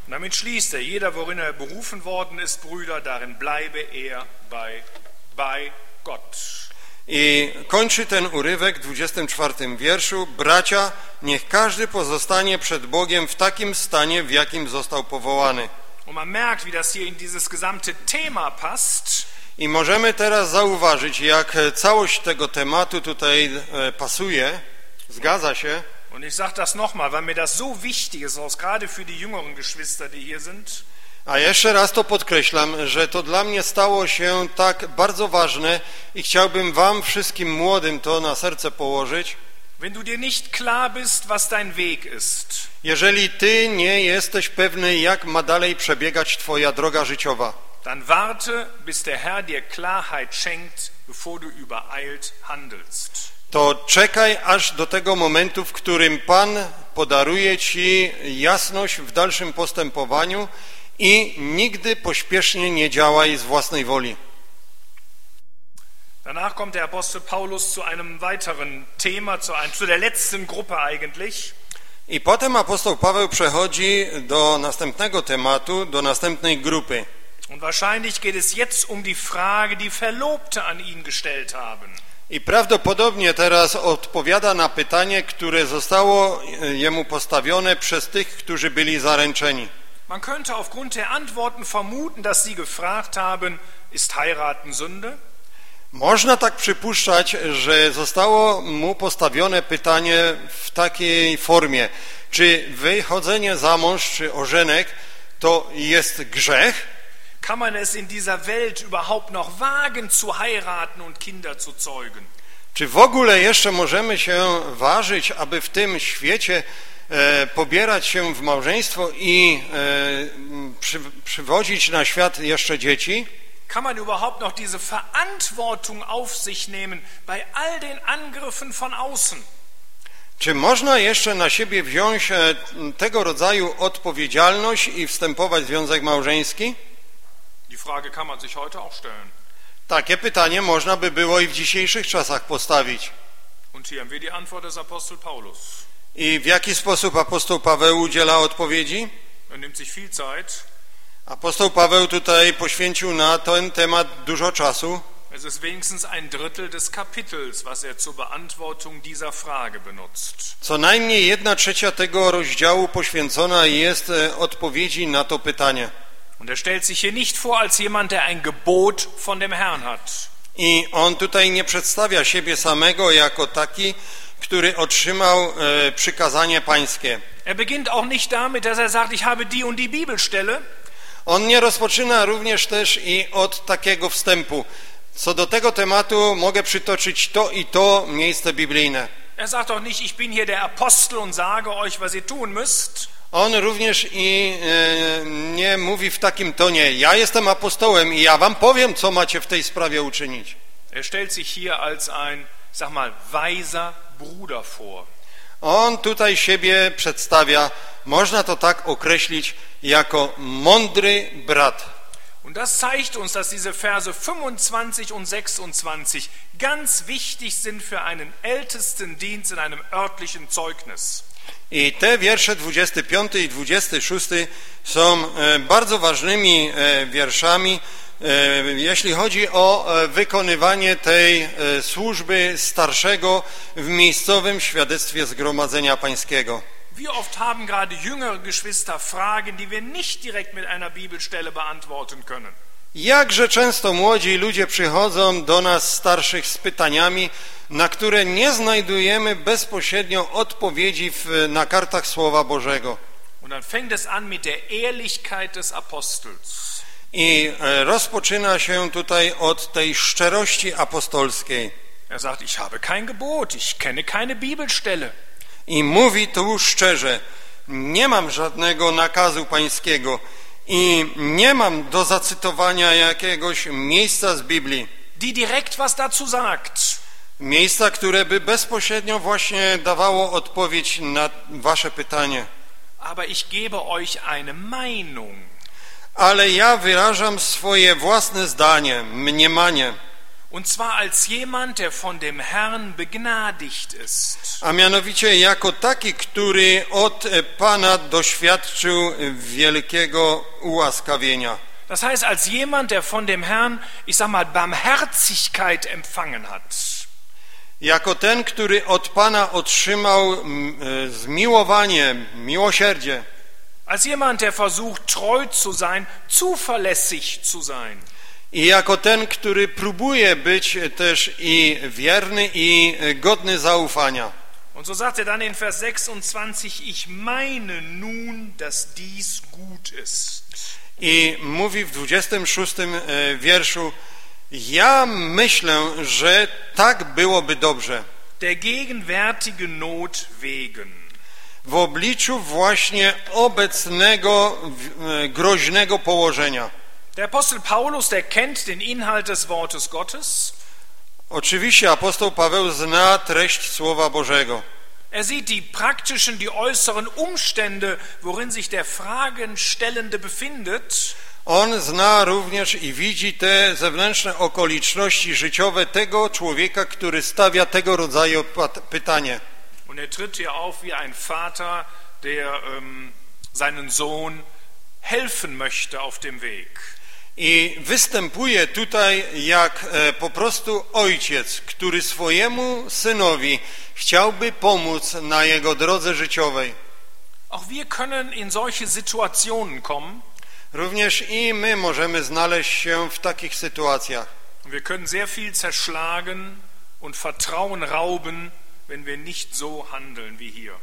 Und damit schließt er, jeder, worin er berufen worden ist, Brüder, darin bleibe er bei Gott. I kończy ten urywek w 24 wierszu. Bracia, niech każdy pozostanie przed Bogiem w takim stanie, w jakim został powołany. Und man merkt, wie das hier in dieses gesamte Thema passt. I możemy teraz zauważyć, jak całość tego tematu tutaj pasuje, zgadza się. Und ich sage das nochmal, weil mir das so wichtig ist, auch gerade für die jüngeren Geschwister, die hier sind. A jeszcze raz to podkreślam, że to dla mnie stało się tak bardzo ważne i chciałbym wam wszystkim młodym to na serce położyć. Wenn du dir nicht klar bist, was dein Weg ist, Jeżeli ty nie jesteś pewny, jak ma dalej przebiegać twoja droga życiowa, dann warte, bis der Herr dir Klarheit schenkt, bevor du übereilt handelst. to czekaj aż do tego momentu, w którym Pan podaruje ci jasność w dalszym postępowaniu i nigdy pośpiesznie nie działaj z własnej woli. Danach kommt der Apostel Paulus zu einem weiteren Thema, zu der letzten Gruppe eigentlich. I potem apostoł Paweł przechodzi do następnego tematu, do następnej grupy. Und wahrscheinlich geht es jetzt um die Frage, die Verlobte an ihn gestellt haben. I prawdopodobnie teraz odpowiada na pytanie, które zostało jemu postawione przez tych, którzy byli zaręczeni. Man könnte aufgrund der Antworten vermuten, dass sie gefragt haben, ist heiraten Sünde? Można tak przypuszczać, że zostało mu postawione pytanie w takiej formie, czy wychodzenie za mąż, czy ożenek to jest grzech? Kann man es in dieser Welt überhaupt noch wagen, zu heiraten und Kinder zu zeugen? Czy w ogóle jeszcze możemy się ważyć, aby w tym świecie pobierać się w małżeństwo i przywodzić na świat jeszcze dzieci? Kann man überhaupt noch diese Verantwortung auf sich nehmen bei all den Angriffen von außen? Czy można jeszcze na siebie wziąć tego rodzaju odpowiedzialność i wstępować w związek małżeński? Die Frage kann man sich heute auch stellen. Takie pytanie można by było i w dzisiejszych czasach postawić. Und hier haben wir die Antwort des Apostel Paulus. I w jaki sposób apostoł Paweł udziela odpowiedzi? Er nimmt sich viel Zeit. Apostoł Paweł tutaj poświęcił na ten temat dużo czasu. Es ist wenigstens ein Drittel des Kapitels, was er zur Beantwortung dieser Frage benutzt. Co najmniej 1/3 tego rozdziału poświęcona jest odpowiedzi na to pytanie. Und er stellt sich hier nicht vor als jemand, der ein Gebot von dem Herrn hat. I on tutaj nie przedstawia siebie samego jako taki, który otrzymał przykazanie pańskie. Er beginnt auch nicht damit, dass er sagt, ich habe die und die Bibelstelle. On nie rozpoczyna również też i od takiego wstępu. Co do tego tematu mogę przytoczyć to i to miejsce biblijne. Er sagt doch nicht, ich bin hier der Apostel und sage euch, was ihr tun müsst. On również i nie mówi w takim tonie, ja jestem apostołem i ja wam powiem, co macie w tej sprawie uczynić. Er stellt sich hier als ein, sag mal, weiser Bruder vor. On tutaj siebie przedstawia, można to tak określić, jako mądry brat. Und das zeigt uns, dass diese Verse 25 und 26 ganz wichtig sind für einen Ältestendienst in einem örtlichen Zeugnis. I te wiersze 25 i 26 są bardzo ważnymi wierszami, jeśli chodzi o wykonywanie tej służby starszego w miejscowym świadectwie Zgromadzenia Pańskiego. Wie oft haben gerade jüngere Geschwister Fragen, die wir nicht direkt mit einer Bibelstelle beantworten können. Jakże często młodzi ludzie przychodzą do nas starszych z pytaniami, na które nie znajdujemy bezpośrednio odpowiedzi na kartach Słowa Bożego. Und dann fängt es an mit der Ehrlichkeit des Apostels. I rozpoczyna się tutaj od tej szczerości apostolskiej. Er sagt, ich habe kein Gebot, ich kenne keine Bibelstelle. I mówi tu szczerze, nie mam żadnego nakazu pańskiego i nie mam do zacytowania jakiegoś miejsca z Biblii. Die direkt was dazu sagt. Miejsca, które by bezpośrednio właśnie dawało odpowiedź na wasze pytanie. Aber ich gebe euch eine Meinung. Ale ja wyrażam swoje własne zdanie, mniemanie. Und zwar als jemand, der von dem Herrn begnadigt ist. A mianowicie jako taki, który od Pana doświadczył wielkiego ułaskawienia. Das heißt, als jemand, der von dem Herrn, ich sag mal, Barmherzigkeit empfangen hat. Jako ten, który od Pana otrzymał zmiłowanie, miłosierdzie. Als jemand, der versucht, treu zu sein, zuverlässig zu sein. I jako ten, który próbuje być też i wierny, i godny zaufania. Und so sagt dann in Vers 26, ich meine nun, dass dies gut ist. I mówi w 26 wierszu, ja myślę, że tak byłoby dobrze. Der gegenwärtige Not wegen. W obliczu właśnie obecnego groźnego położenia. Der Apostel Paulus, der kennt den Inhalt des Wortes Gottes. Oczywiście apostoł Paweł zna treść Słowa Bożego. Er sieht die praktischen, die äußeren Umstände, worin sich der Fragenstellende befindet. On zna również i widzi te zewnętrzne okoliczności życiowe tego człowieka, który stawia tego rodzaju pytanie. Und er tritt hier auf wie ein Vater, der seinen Sohn helfen möchte auf dem Weg. I występuje tutaj jak po prostu ojciec, który swojemu synowi chciałby pomóc na jego drodze życiowej. Auch wir können in solche Situationen kommen. Również i my możemy znaleźć się w takich sytuacjach. Wir können sehr viel zerschlagen und Vertrauen rauben, wenn wir nicht so handeln wie hier.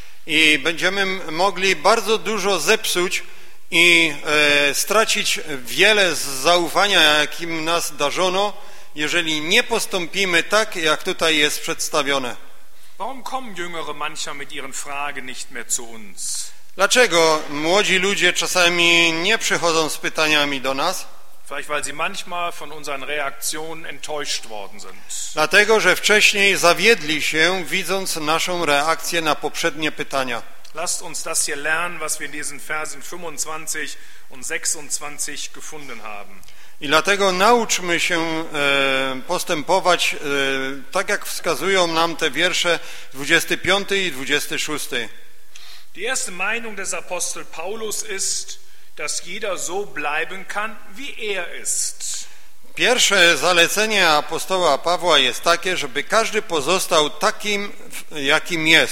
I będziemy mogli bardzo dużo zepsuć i stracić wiele z zaufania, jakim nas darzono, jeżeli nie postąpimy tak, jak tutaj jest przedstawione. Warum kommen Jüngere manchmal mit ihren Fragen nicht mehr zu uns? Dlaczego młodzi ludzie czasami nie przychodzą z pytaniami do nas? Vielleicht weil sie manchmal von unseren Reaktionen enttäuscht worden sind. Dlatego, że wcześniej zawiedli się, widząc naszą reakcję na poprzednie pytania. Lasst uns das hier lernen, was wir in diesen Versen 25 und 26 gefunden haben. I dlatego nauczmy się postępować tak, jak wskazują nam te wiersze 25 i 26. Die erste Meinung des Apostel Paulus ist, dass jeder so bleiben kann, wie er ist. Pierwsze zalecenie apostoła Pawła jest takie, żeby każdy pozostał takim, jakim jest.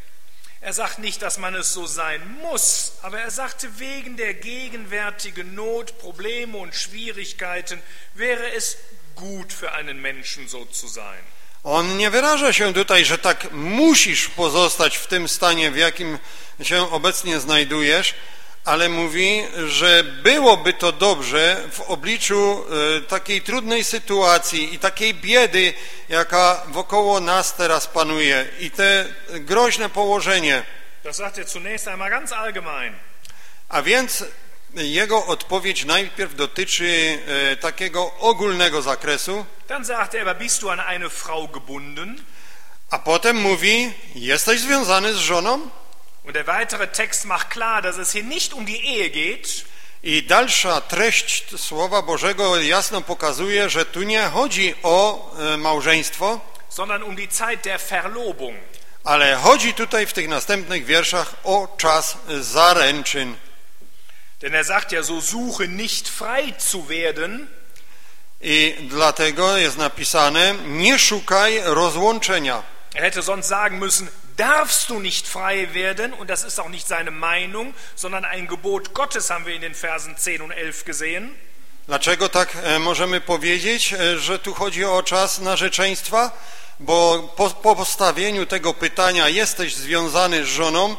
Er sagt nicht, dass man es so sein muss, aber er sagte, wegen der gegenwärtigen Not, Probleme und Schwierigkeiten wäre es gut für einen Menschen so zu sein. On nie wyraża się tutaj, że tak musisz pozostać w tym stanie, w jakim się obecnie znajdujesz, ale mówi, że byłoby to dobrze w obliczu takiej trudnej sytuacji i takiej biedy, jaka wokoło nas teraz panuje, i te groźne położenie. Das sagt er zunächst einmal ganz allgemein. A więc jego odpowiedź najpierw dotyczy takiego ogólnego zakresu. Dann sagt er, aber bist du an eine Frau gebunden? A potem mówi, jesteś związany z żoną? Und der weitere Text macht klar, dass es hier nicht um die Ehe geht. I dalsza treść Słowa Bożego jasno pokazuje, że tu nie chodzi o małżeństwo, sondern um die Zeit der Verlobung. Ale chodzi tutaj w tych następnych wierszach o czas zaręczyn. Denn er sagt ja, so suche nicht frei zu werden. I dlatego jest napisane, nie szukaj rozłączenia. Er hätte sonst sagen müssen, darfst du nicht frei werden, und das ist auch nicht seine Meinung, sondern ein Gebot Gottes, haben wir in den Versen 10 und 11 gesehen. Dlaczego tak możemy powiedzieć, że tu chodzi o czas narzeczeństwa? Bo po postawieniu tego pytania, jesteś związany z żoną,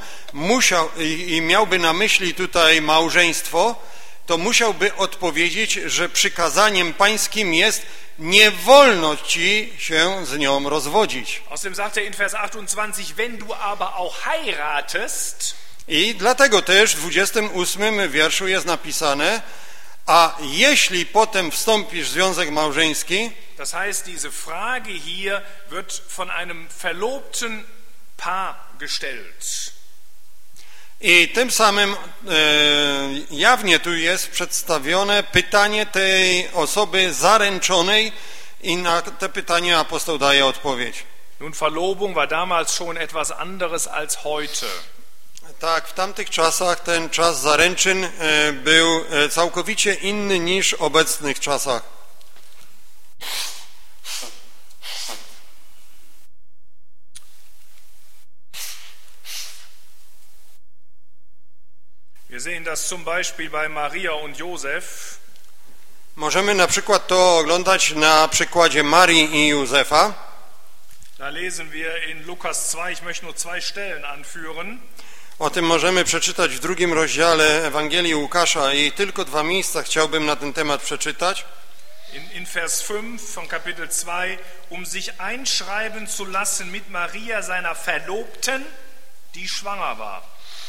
i miałby na myśli tutaj małżeństwo, to musiałby odpowiedzieć, że przykazaniem pańskim jest, nie wolno ci się z nią rozwodzić. Außerdem sagt er in Vers 28, wenn du aber auch heiratest. I dlatego też w 28 wierszu jest napisane, a jeśli potem wstąpisz w związek małżeński, das heißt, diese Frage hier wird von einem verlobten Paar gestellt. I tym samym jawnie tu jest przedstawione pytanie tej osoby zaręczonej I na te pytanie apostoł daje odpowiedź. Nun, Verlobung war damals schon etwas anderes als heute. Tak, w tamtych czasach ten czas zaręczyn był całkowicie inny niż w obecnych czasach. Wir sehen das zum Beispiel bei Maria und Josef. Możemy na przykład to oglądać na przykładzie Marii i Józefa. Da lesen wir in Lukas 2, ich möchte nur 2 Stellen anführen. O tym możemy przeczytać w 2 rozdziale Ewangelii Łukasza i tylko 2 miejsca chciałbym na ten temat przeczytać. In Vers 5 von Kapitel 2, sich einschreiben zu lassen mit Maria, seiner Verlobten, die schwanger war.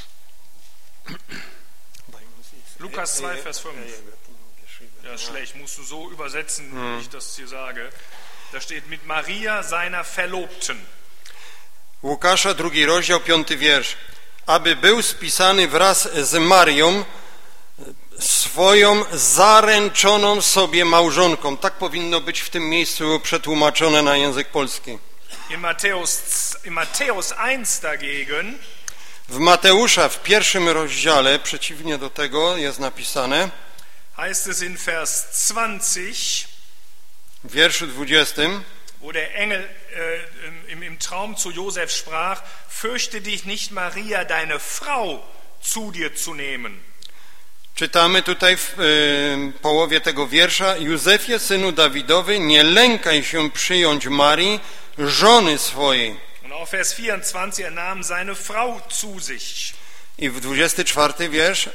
Lukas 2, Vers 5. Ja, schlecht, musst du so übersetzen, wie ich das hier sage. Da steht mit Maria, seiner Verlobten. Łukasza, 2 rozdział, 5 wiersz. Aby był spisany wraz z Marią, swoją zaręczoną sobie małżonką. Tak powinno być w tym miejscu przetłumaczone na język polski. In Matthäus 1 dagegen, w Mateusza w 1 rozdziale, przeciwnie do tego jest napisane, heißt es in Vers 20, w wierszu 20, wo der Engel im Traum zu Josef sprach, fürchte dich nicht, Maria, deine Frau, zu dir zu nehmen. Czytamy tutaj w połowie tego wiersza: Józefie, synu Dawidowy, nie lękaj się przyjąć Marii, żony swojej. Und auch Vers 24, nahm seine Frau zu sich. I w 24 wiersz,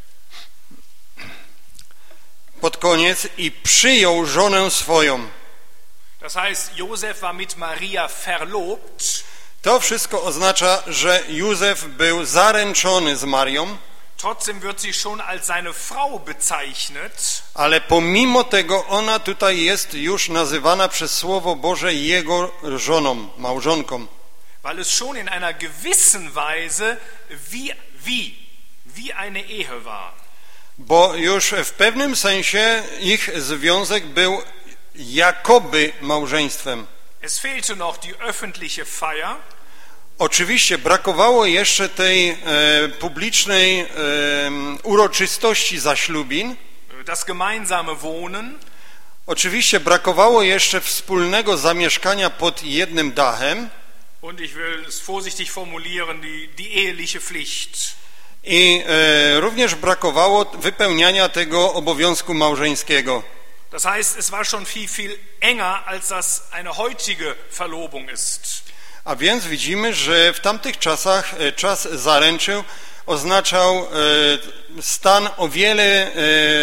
pod koniec, i przyjął żonę swoją. Das heißt, Josef war mit Maria verlobt. To wszystko oznacza, że Józef był zaręczony z Marią. Trotzdem wird sie schon als seine Frau bezeichnet. Ale pomimo tego ona tutaj jest już nazywana przez Słowo Boże jego żoną, małżonką. Weil es schon in einer gewissen Weise wie eine Ehe war. Bo już w pewnym sensie ich związek był jakoby małżeństwem. Es fehlte noch die öffentliche Feier. Oczywiście brakowało jeszcze tej publicznej uroczystości zaślubin. Das gemeinsame Wohnen. Oczywiście brakowało jeszcze wspólnego zamieszkania pod jednym dachem. Und ich will es vorsichtig formulieren, die eheliche Pflicht. I również brakowało wypełniania tego obowiązku małżeńskiego. Das heißt, es war schon viel enger, als das eine heutige Verlobung ist. A więc widzimy, że w tamtych czasach czas zaręczył oznaczał stan o wiele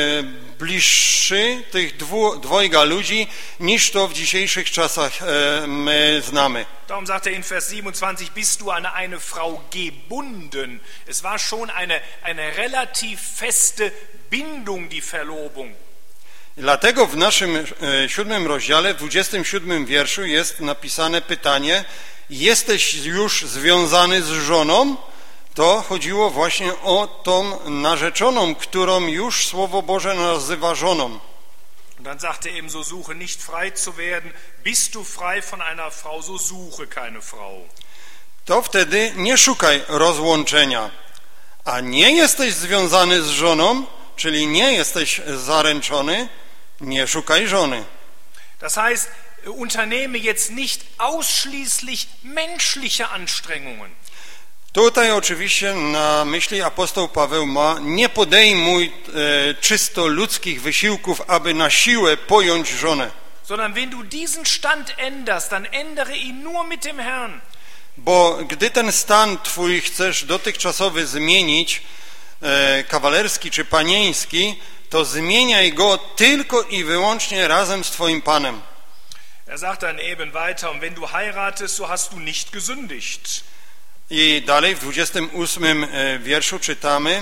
bliższy tych dwojga ludzi, niż to w dzisiejszych czasach my znamy. Darum sagt er in Vers 27, bist du an eine Frau gebunden. Es war schon eine relativ feste Bindung, die Verlobung. Dlatego w naszym 7 rozdziale, w 27 wierszu jest napisane pytanie: jesteś już związany z żoną? To chodziło właśnie o tą narzeczoną, którą już Słowo Boże nazywa żoną. Und dann sagt er eben, so suche nicht frei zu werden. Bist du frei von einer Frau, so suche keine Frau. To wtedy nie szukaj rozłączenia. A nie jesteś związany z żoną, czyli nie jesteś zaręczony, nie szukaj żony. Das heißt, unternehme jetzt nicht ausschließlich menschliche Anstrengungen. Tutaj oczywiście na myśli apostoł Paweł ma: nie podejmuj czysto ludzkich wysiłków, aby na siłę pojąć żonę. Sondern wenn du diesen Stand änderst, dann ändere ihn nur mit dem Herrn. Bo gdy ten stan twój chcesz dotychczasowy zmienić, kawalerski czy panieński, to zmieniaj go tylko i wyłącznie razem z twoim Panem. Er sagt dann eben weiter, und wenn du heiratest, so hast du nicht gesündigt. I dalej w 28 wierszu czytamy: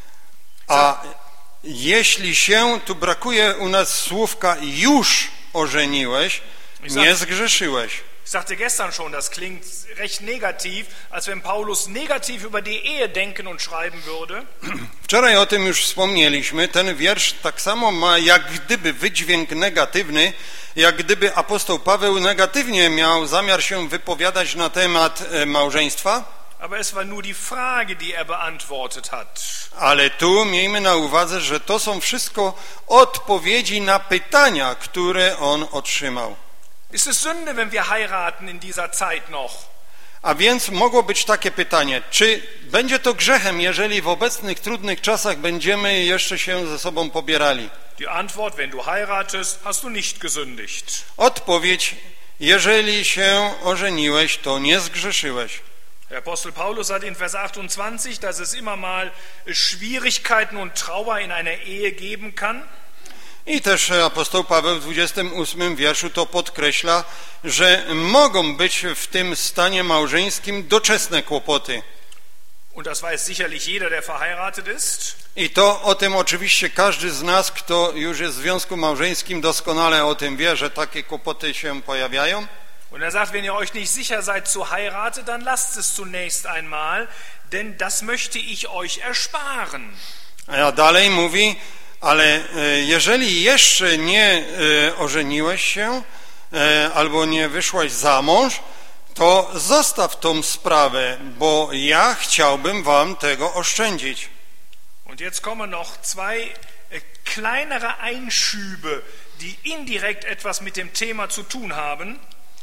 a jeśli się, tu brakuje u nas słówka już ożeniłeś, nie zgrzeszyłeś. Ich sagte gestern schon, das klingt recht negativ, als wenn Paulus negativ über die Ehe denken und schreiben würde. Wczoraj o tym już wspomnieliśmy. Ten wiersz tak samo ma jak gdyby wydźwięk negatywny, jak gdyby apostoł Paweł negatywnie miał zamiar się wypowiadać na temat małżeństwa. Aber es war nur die Frage, die er beantwortet hat. Ale tu miejmy na uwadze, że to są wszystko odpowiedzi na pytania, które on otrzymał. Ist es Sünde, wenn wir heiraten in dieser Zeit noch? A więc mogło być takie pytanie, czy będzie to grzechem, jeżeli w obecnych trudnych czasach będziemy jeszcze się ze sobą pobierali? Die Antwort, wenn du heiratest, hast du nicht gesündigt. Odpowiedź, jeżeli się ożeniłeś, to nie zgrzeszyłeś. Der Apostel Paulus sagt in Vers 28, dass es immer mal Schwierigkeiten und Trauer in einer Ehe geben kann. I też apostoł Paweł w 28 wierszu to podkreśla, że mogą być w tym stanie małżeńskim doczesne kłopoty. Und das weiß sicherlich jeder, der verheiratet ist. I to o tym oczywiście każdy z nas, kto już jest w związku małżeńskim, doskonale o tym wie, że takie kłopoty się pojawiają. Und er sagt, wenn ihr euch nicht sicher seid zu heiraten, dann lasst es zunächst einmal, denn das möchte ich euch ersparen. A dalej mówi, ale jeżeli jeszcze nie ożeniłeś się albo nie wyszłaś za mąż, to zostaw tą sprawę, bo ja chciałbym wam tego oszczędzić. Und jetzt kommen noch zwei kleinere Einschübe, die indirekt etwas mit dem Thema zu tun haben.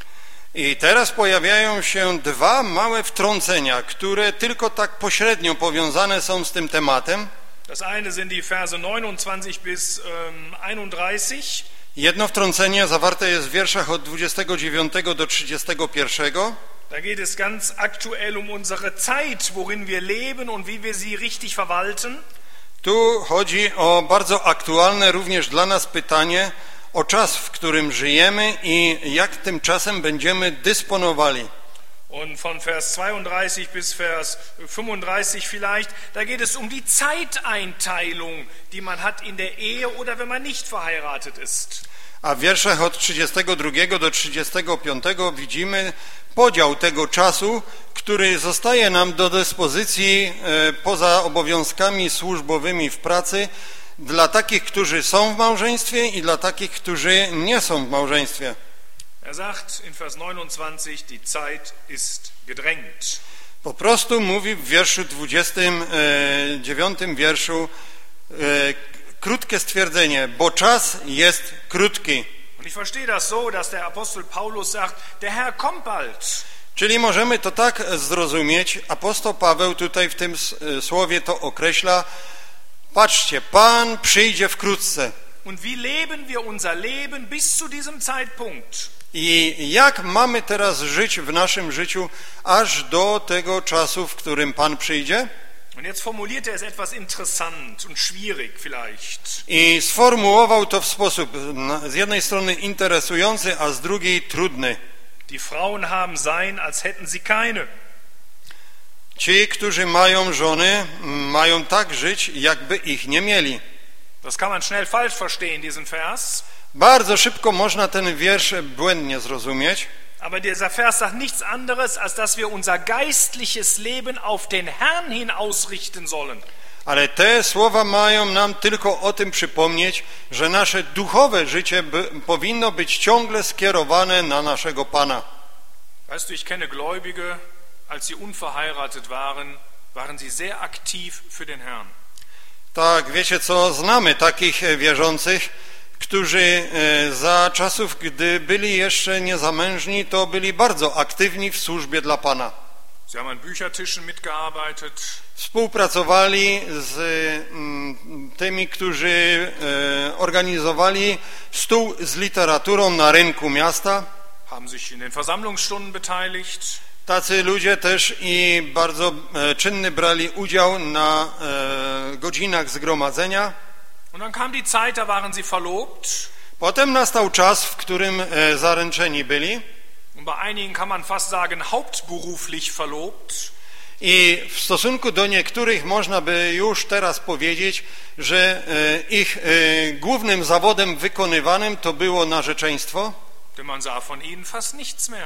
I teraz pojawiają się dwa małe wtrącenia, które tylko tak pośrednio powiązane są z tym tematem. Das eine sind die Verse 29 bis 31. Jedno wtrącenie zawarte jest w wierszach od 29 do 31. Da geht es ganz aktuell um unsere Zeit, worin wir leben und wie wir sie richtig verwalten. Tu chodzi o bardzo aktualne również dla nas pytanie o czas, w którym żyjemy i jak tym czasem będziemy dysponowali. Und von Vers 32 bis Vers 35 vielleicht, da geht es um die Zeiteinteilung, die man hat in der Ehe oder wenn man nicht verheiratet ist. A w wierszach od 32 do 35 widzimy podział tego czasu, który zostaje nam do dyspozycji poza obowiązkami służbowymi w pracy dla takich, którzy są w małżeństwie i dla takich, którzy nie są w małżeństwie. Er sagt in Vers 29, die Zeit ist gedrängt. Po prostu mówi w wierszu 29 wierszu krótkie stwierdzenie, bo czas jest krótki. Und ich verstehe das so, dass der Apostel Paulus sagt, der Herr kommt bald. Czyli możemy to tak zrozumieć, apostoł Paweł tutaj w tym słowie to określa, patrzcie, Pan przyjdzie wkrótce. Und wie leben wir unser Leben bis zu diesem Zeitpunkt? I jak mamy teraz żyć w naszym życiu aż do tego czasu, w którym Pan przyjdzie? Und jetzt formuliert er es etwas interessant und schwierig vielleicht. I sformułował to w sposób z jednej strony interesujący, a z drugiej trudny. Die Frauen haben sein, als hätten sie keine. Ci, którzy mają żony, mają tak żyć, jakby ich nie mieli. Das kann man schnell falsch verstehen, diesen Vers. Bardzo szybko można ten wiersz błędnie zrozumieć. Aber dieser Vers sagt nichts anderes, als dass wir unser geistliches Leben auf den Herrn hin ausrichten sollen. Ale te słowa mają nam tylko o tym przypomnieć, że nasze duchowe życie powinno być ciągle skierowane na naszego Pana. Weißt du, ich kenne Gläubige, als sie unverheiratet waren sie sehr aktiv für den Herrn. Tak, wiecie co, znamy takich wierzących, którzy za czasów, gdy byli jeszcze niezamężni, to byli bardzo aktywni w służbie dla Pana. Sie haben an Büchertischen mitgearbeitet. Współpracowali z tymi, którzy organizowali stół z literaturą na rynku miasta. Haben sich in den Versammlungsstunden beteiligt. Tacy ludzie też i bardzo czynny brali udział na godzinach zgromadzenia. Und dann kam die Zeit, da waren sie verlobt. Potem nastał czas, w którym zaręczeni byli. Und bei einigen kann man fast sagen, hauptberuflich verlobt. I w stosunku do niektórych można by już teraz powiedzieć, że ich głównym zawodem wykonywanym to było narzeczeństwo. Denn man sah von ihnen fast nichts mehr.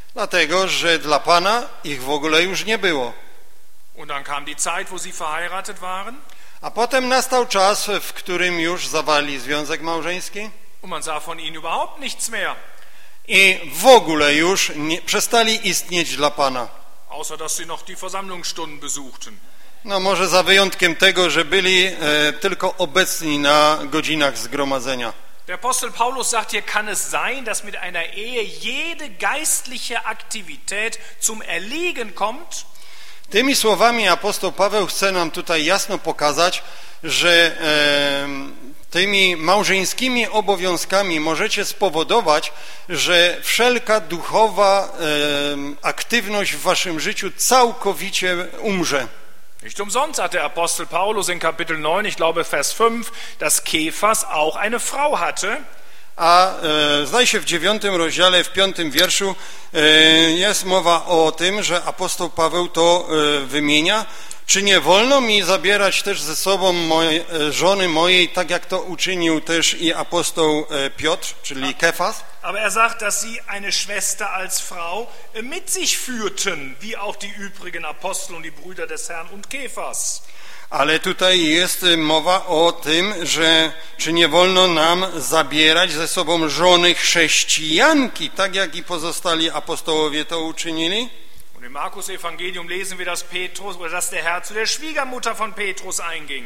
Dlatego, że dla Pana ich w ogóle już nie było. Und dann kam die Zeit, wo sie verheiratet waren. A potem nastał czas, w którym już zawarli związek małżeński Und man sah von ihnen überhaupt nichts mehr. i w ogóle już przestali istnieć dla Pana. Außer, dass sie noch die Versammlungsstunden besuchten. No może za wyjątkiem tego, że byli tylko obecni na godzinach zgromadzenia. Der Apostel Paulus sagt hier, kann es sein, dass mit einer Ehe jede geistliche Aktivität zum Erliegen kommt? Tymi słowami apostoł Paweł chce nam tutaj jasno pokazać, że tymi małżeńskimi obowiązkami możecie spowodować, że wszelka duchowa aktywność w waszym życiu całkowicie umrze. Nicht umsonst hat der Apostel Paulus in Kapitel 9, ich glaube Vers 5, dass Kephas auch eine Frau hatte. A zdaje się w 9 rozdziale, w 5 wierszu jest mowa o tym, że apostoł Paweł to wymienia. Czy nie wolno mi zabierać też ze sobą żony mojej, tak jak to uczynił też i apostoł Piotr, czyli Kefas? Aber er sagt, dass sie eine Schwester als Frau mit sich führten, wie auch die übrigen Apostel und die Brüder des Herrn und Kephas. Ale tutaj jest mowa o tym, że czy nie wolno nam zabierać ze sobą żony chrześcijanki, tak jak i pozostali apostołowie to uczynili? Und im Markus Evangelium lesen wir, dass der Herr zu der Schwiegermutter von Petrus einging.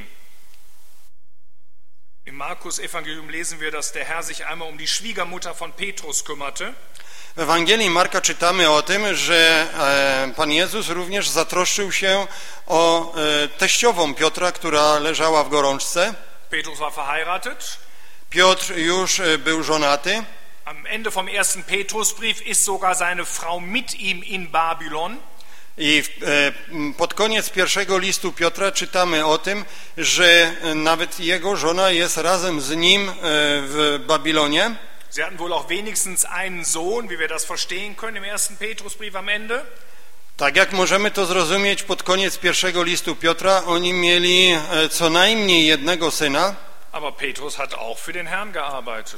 Im Markus Evangelium lesen wir, dass der Herr sich einmal um die Schwiegermutter von Petrus kümmerte. W Ewangelii Marka czytamy o tym, że Pan Jezus również zatroszczył się o teściową Piotra, która leżała w gorączce. Petrus war verheiratet. Piotr już był żonaty. Am Ende vom ersten Petrusbrief ist sogar seine Frau mit ihm in Babylon. I pod koniec pierwszego listu Piotra czytamy o tym, że nawet jego żona jest razem z nim w Babilonie. Sie hatten wohl auch wenigstens einen Sohn, wie wir das verstehen können im ersten Petrusbrief am Ende. Tak jak możemy to zrozumieć pod koniec pierwszego listu Piotra, oni mieli co najmniej jednego syna. Aber Petrus hat auch für den Herrn gearbeitet.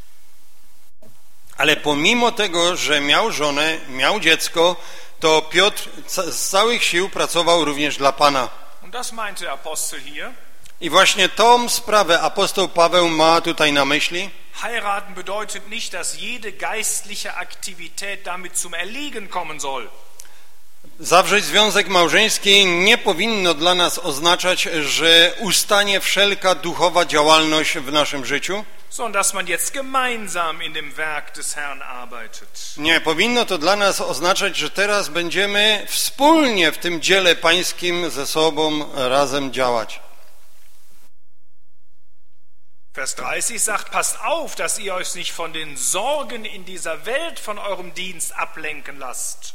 Ale pomimo tego, że miał żonę, miał dziecko, to Piotr z całych sił pracował również dla Pana. Und das meinte der Apostel hier. I właśnie tą sprawę apostoł Paweł ma tutaj na myśli. Heiraten bedeutet nicht, dass jede geistliche Aktivität damit zum Erliegen kommen soll. Zawrzeć związek małżeński nie powinno dla nas oznaczać, że ustanie wszelka duchowa działalność w naszym życiu. Sondern dass man jetzt gemeinsam in dem Werk des Herrn arbeitet. Nie, powinno to dla nas oznaczać, że teraz będziemy wspólnie w tym dziele pańskim ze sobą razem działać. Vers 30 sagt, passt auf, dass ihr euch nicht von den Sorgen in dieser Welt von eurem Dienst ablenken lasst.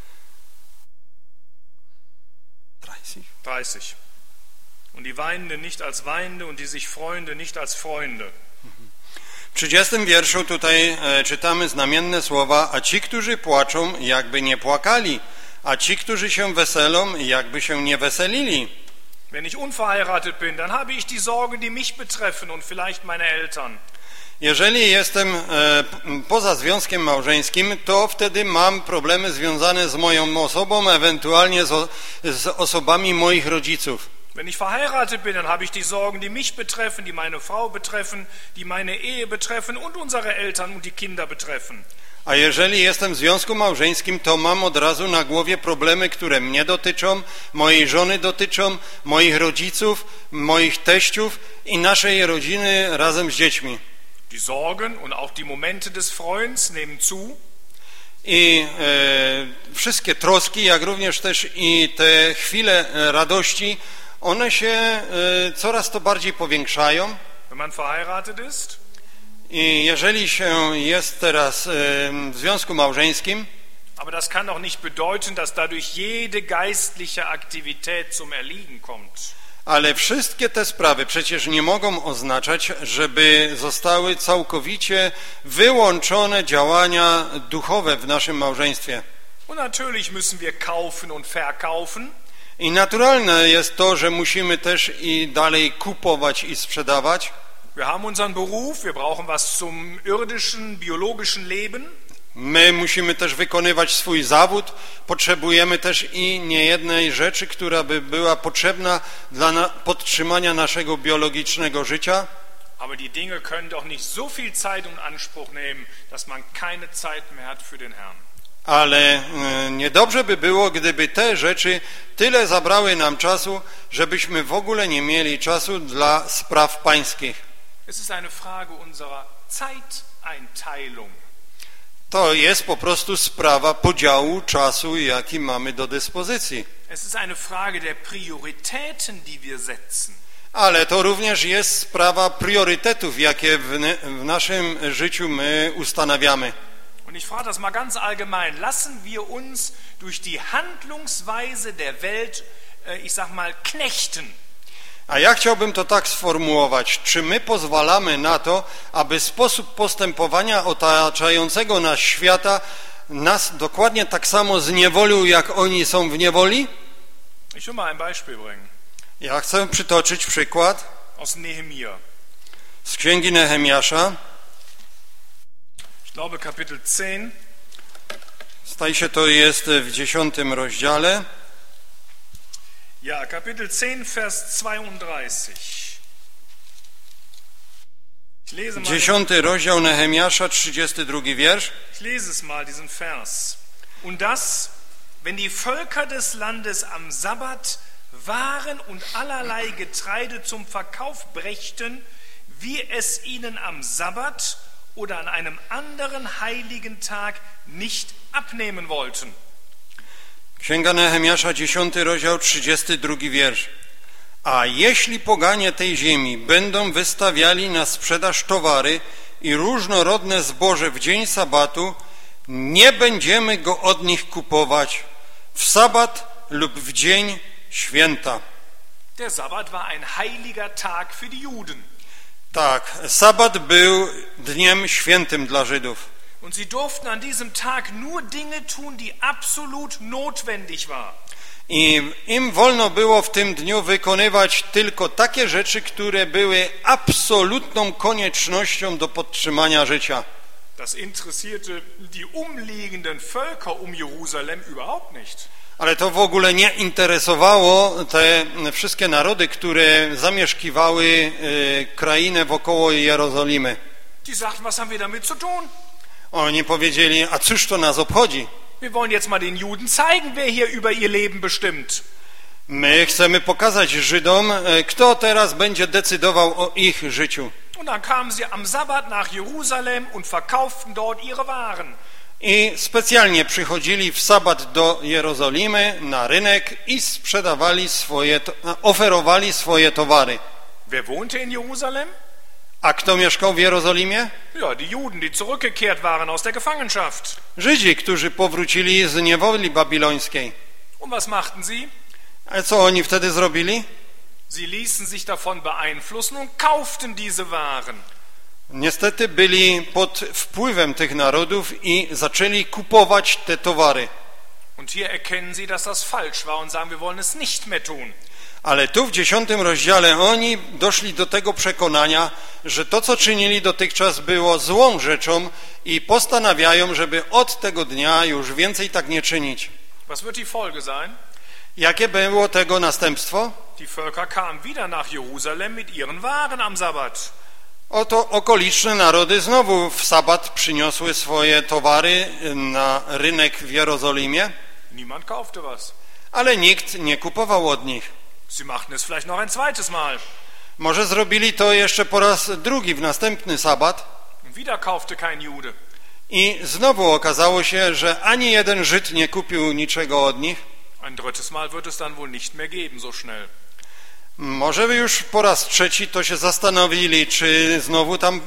30. Und die Weinenden nicht als Weinende und die sich Freuende nicht als Freunde. W 30 wierszu tutaj czytamy znamienne słowa, a ci, którzy płaczą, jakby nie płakali, a ci, którzy się weselą, jakby się nie weselili. Wenn ich unverheiratet bin, dann habe ich die Sorgen, die mich betreffen und vielleicht meine Eltern. Jeżeli jestem poza związkiem małżeńskim, to wtedy mam problemy związane z moją osobą, ewentualnie z osobami moich rodziców. Wenn ich verheiratet bin, dann habe ich die Sorgen, die mich betreffen, die meine Frau betreffen, die meine Ehe betreffen und unsere Eltern und die Kinder betreffen. A jeżeli jestem w związku małżeńskim, to mam od razu na głowie problemy, które mnie dotyczą, mojej żony dotyczą, moich rodziców, moich teściów i naszej rodziny razem z dziećmi. Die Sorgen und auch die Momente des Freuens nehmen zu. I wszystkie troski, jak również też i te chwile radości, one się coraz to bardziej powiększają. Wenn man verheiratet ist. I jeżeli się jest teraz w związku małżeńskim, aber das kann auch nicht bedeuten, dass dadurch jede geistliche Aktivität zum Erliegen kommt. Ale wszystkie te sprawy przecież nie mogą oznaczać, żeby zostały całkowicie wyłączone działania duchowe w naszym małżeństwie. Und natürlich müssen wir kaufen und verkaufen. I naturalne jest to, że musimy też i dalej kupować i sprzedawać. Wir haben unseren Beruf, wir brauchen was zum irdischen, biologischen Leben. My musimy też wykonywać swój zawód, potrzebujemy też i niejednej rzeczy, która by była potrzebna dla podtrzymania naszego biologicznego życia. Aber die Dinge können doch nicht so viel Zeit in Anspruch nehmen, dass man keine Zeit mehr hat für den Herrn. Ale niedobrze by było, gdyby te rzeczy tyle zabrały nam czasu, żebyśmy w ogóle nie mieli czasu dla spraw pańskich. Es ist eine Frage unserer Zeiteinteilung. To jest po prostu sprawa podziału czasu, jaki mamy do dyspozycji. Es ist eine Frage der Prioritäten, die wir setzen. Ale to również jest sprawa priorytetów, jakie w naszym życiu my ustanawiamy. Und ich frage das mal ganz allgemein. Lassen wir uns durch die Handlungsweise der Welt, ich sag mal, knechten? A ja chciałbym to tak sformułować. Czy my pozwalamy na to, aby sposób postępowania otaczającego nas świata nas dokładnie tak samo zniewolił, jak oni są w niewoli? Ich will mal ein Beispiel bringen. Ja chcę przytoczyć przykład Aus Nehemia. z Księgi Nehemiasza. Ich glaube Kapitel 10. Staje się to jest w 10 rozdziale. Ja, Kapitel 10, Vers 32. Ich lese mal, 10 rozdział Nehemiasza, 32 wiersz. ich lese es mal, diesen Vers. Und das, wenn die Völker des Landes am Sabbat Waren und allerlei Getreide zum Verkauf brächten, wie es ihnen am Sabbat oder an einem anderen heiligen Tag nicht abnehmen wollten. Księga Nehemiasza, 10 rozdział, 32 wiersz. A jeśli poganie tej ziemi będą wystawiali na sprzedaż towary i różnorodne zboże w dzień sabatu, nie będziemy go od nich kupować w sabat lub w dzień święta. Der Sabbat war ein heiliger Tag für die Juden. Tak, sabat był dniem świętym dla Żydów. Und sie durften an diesem Tag nur Dinge tun, die absolut notwendig waren. I im wolno było w tym dniu wykonywać tylko takie rzeczy, które były absolutną koniecznością do podtrzymania życia. Das interessierte die umliegenden Völker um Jerusalem überhaupt nicht. Ale to w ogóle nie interesowało te wszystkie narody, które zamieszkiwały krainę wokoło Jerozolimy. Die sagten, was haben wir damit zu tun? Oni powiedzieli, a cóż to nas obchodzi? Wir wollen jetzt mal den Juden zeigen, wer hier über ihr Leben bestimmt. My chcemy pokazać Żydom, kto teraz będzie decydował o ich życiu. Und dann kamen sie am Sabbat nach Jerusalem und verkauften dort ihre Waren. I specjalnie przychodzili w sabat do Jerozolimy na rynek i sprzedawali oferowali swoje towary. Wer wohnte in Jerusalem? A kto mieszkał w Jerozolimie? Ja, die Juden, die zurückgekehrt waren aus der Gefangenschaft. Żydzi, którzy powrócili z niewoli babilońskiej. Und was machten sie? A co oni wtedy zrobili? Sie ließen sich davon beeinflussen und kauften diese Waren. Niestety byli pod wpływem tych narodów i zaczęli kupować te towary. Und hier erkennen sie, dass das falsch war und sagen, wir wollen es nicht mehr tun. Ale tu w 10 rozdziale oni doszli do tego przekonania, że to, co czynili dotychczas, było złą rzeczą i postanawiają, żeby od tego dnia już więcej tak nie czynić. Was wird die Folge sein? Jakie było tego następstwo? Die Völker kamen wieder nach Jerusalem mit ihren Waren am Sabbat. Oto okoliczne narody znowu w sabat przyniosły swoje towary na rynek w Jerozolimie, Niemand kaufte was. ale nikt nie kupował od nich. Sie machten es vielleicht noch ein zweites Mal. Może zrobili to jeszcze po raz drugi w następny sabat Und wieder kaufte kein Jude. i znowu okazało się, że ani jeden Żyd nie kupił niczego od nich. Ein drittes Mal wird es dann wohl nicht mehr geben, so schnell. Może już po raz trzeci to się zastanowili, czy znowu tam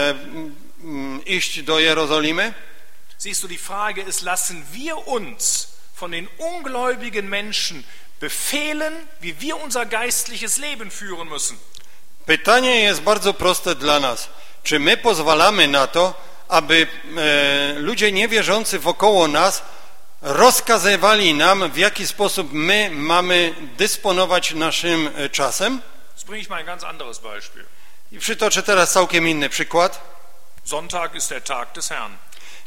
iść do Jerozolimy. Siehst du, die Frage ist, lassen wir uns von den ungläubigen Menschen befehlen, wie wir unser geistliches Leben führen müssen? Pytanie jest bardzo proste dla nas. Czy my pozwalamy na to, aby ludzie niewierzący wokoło nas rozkazywali nam, w jaki sposób my mamy dysponować naszym czasem? Jetzt bringe ich mal ein ganz anderes Beispiel. I przytoczę teraz całkiem inny przykład. Sonntag ist der Tag des Herrn.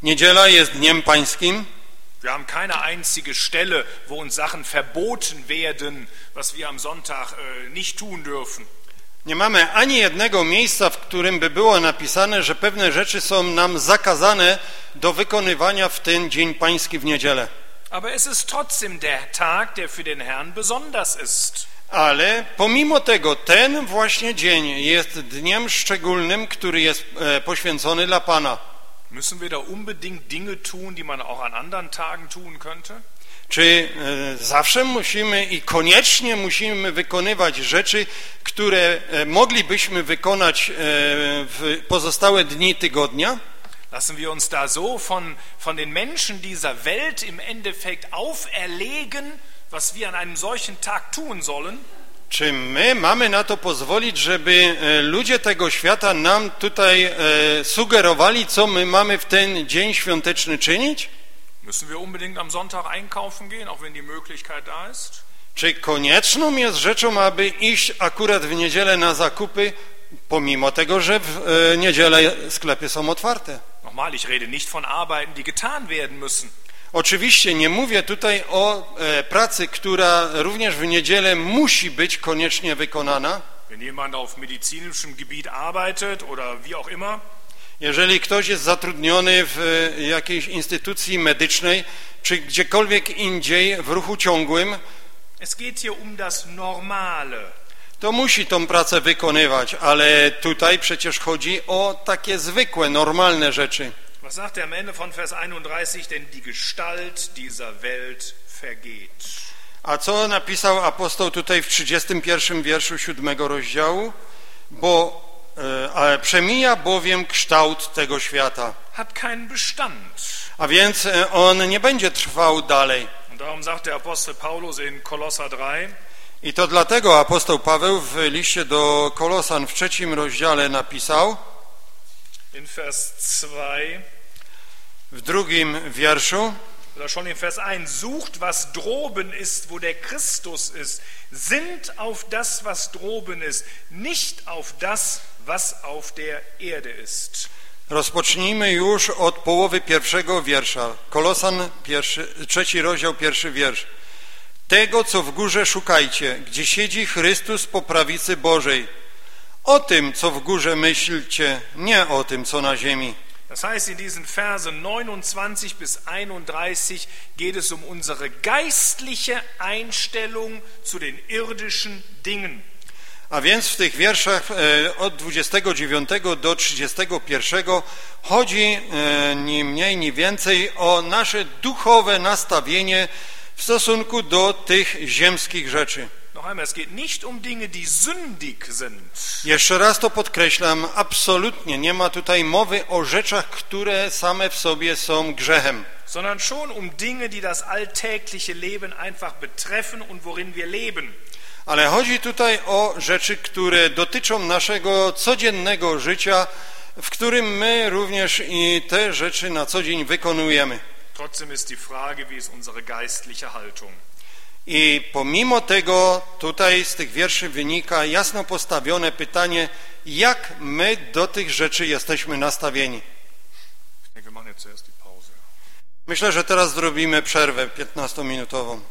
Niedziela jest dniem pańskim. Wir haben keine einzige Stelle, wo uns Sachen verboten werden, was wir am Sonntag nicht tun dürfen. Nie mamy ani jednego miejsca, w którym by było napisane, że pewne rzeczy są nam zakazane do wykonywania w ten dzień pański w niedzielę. Aber es ist trotzdem der Tag, der für den Herrn besonders ist. Ale pomimo tego ten właśnie dzień jest dniem szczególnym, który jest poświęcony dla Pana. Müssen wir da unbedingt Dinge tun, die man auch an anderen Tagen tun könnte? Czy zawsze musimy i koniecznie musimy wykonywać rzeczy, które moglibyśmy wykonać w pozostałe dni tygodnia? Lassen wir uns da so von den Menschen dieser Welt im Endeffekt auferlegen, was wir an einem solchen Tag tun sollen? Czy my mamy na to pozwolić, żeby ludzie tego świata nam tutaj sugerowali, co my mamy w ten dzień świąteczny czynić? Müssen wir unbedingt am Sonntag einkaufen gehen, auch wenn die Möglichkeit da ist? Czy konieczną jest rzeczą, aby iść akurat w niedzielę na zakupy, pomimo tego, że w niedzielę sklepy są otwarte? Nochmal, ich rede nicht von Arbeiten, die getan werden müssen. Oczywiście nie mówię tutaj o pracy, która również w niedzielę musi być koniecznie wykonana. Wenn jemand auf medizinischem Gebiet arbeitet oder wie auch immer, jeżeli ktoś jest zatrudniony w jakiejś instytucji medycznej, czy gdziekolwiek indziej w ruchu ciągłym, es geht hier um das Normale. to musi tą pracę wykonywać, ale tutaj przecież chodzi o takie zwykłe, normalne rzeczy. Was sagt er am Ende von Vers 31? Denn die Gestalt dieser Welt vergeht. A co napisał apostoł tutaj w 31 wierszu 7 rozdziału? Przemija bowiem kształt tego świata. Hat keinen Bestand. A więc on nie będzie trwał dalej. Und darum sagt der Apostel Paulus in Kolosser 3, I to dlatego apostoł Paweł w liście do Kolosan w 3 rozdziale napisał, in Vers 2, w 2 wierszu, oder schon in Vers 1, sucht, was droben ist, wo der Christus ist, sinnt auf das, was droben ist, nicht auf das, was auf der Erde ist. rozpocznijmy już od połowy 1 wiersza. Kolosan 3 rozdział 1 wiersz. Tego, co w górze szukajcie, gdzie siedzi Chrystus po prawicy Bożej. O tym, co w górze myślcie, nie o tym, co na ziemi. Das heißt, in diesen Versen 29 bis 31 geht es um unsere geistliche Einstellung zu den irdischen Dingen. A więc w tych wierszach od 29 do 31 chodzi ni mniej, ni więcej o nasze duchowe nastawienie w stosunku do tych ziemskich rzeczy. Noch einmal, es geht nicht um Dinge, die sündig sind. Jeszcze raz to podkreślam, absolutnie nie ma tutaj mowy o rzeczach, które same w sobie są grzechem. Sondern schon um Dinge, die das alltägliche Leben einfach betreffen und worin wir leben. Ale chodzi tutaj o rzeczy, które dotyczą naszego codziennego życia, w którym my również i te rzeczy na co dzień wykonujemy. Trotzdem ist die Frage, wie ist unsere geistliche Haltung? I pomimo tego tutaj z tych wierszy wynika jasno postawione pytanie, jak my do tych rzeczy jesteśmy nastawieni. Ich denke, wir machen jetzt zuerst die Pause. Myślę, że teraz zrobimy przerwę 15-minutową.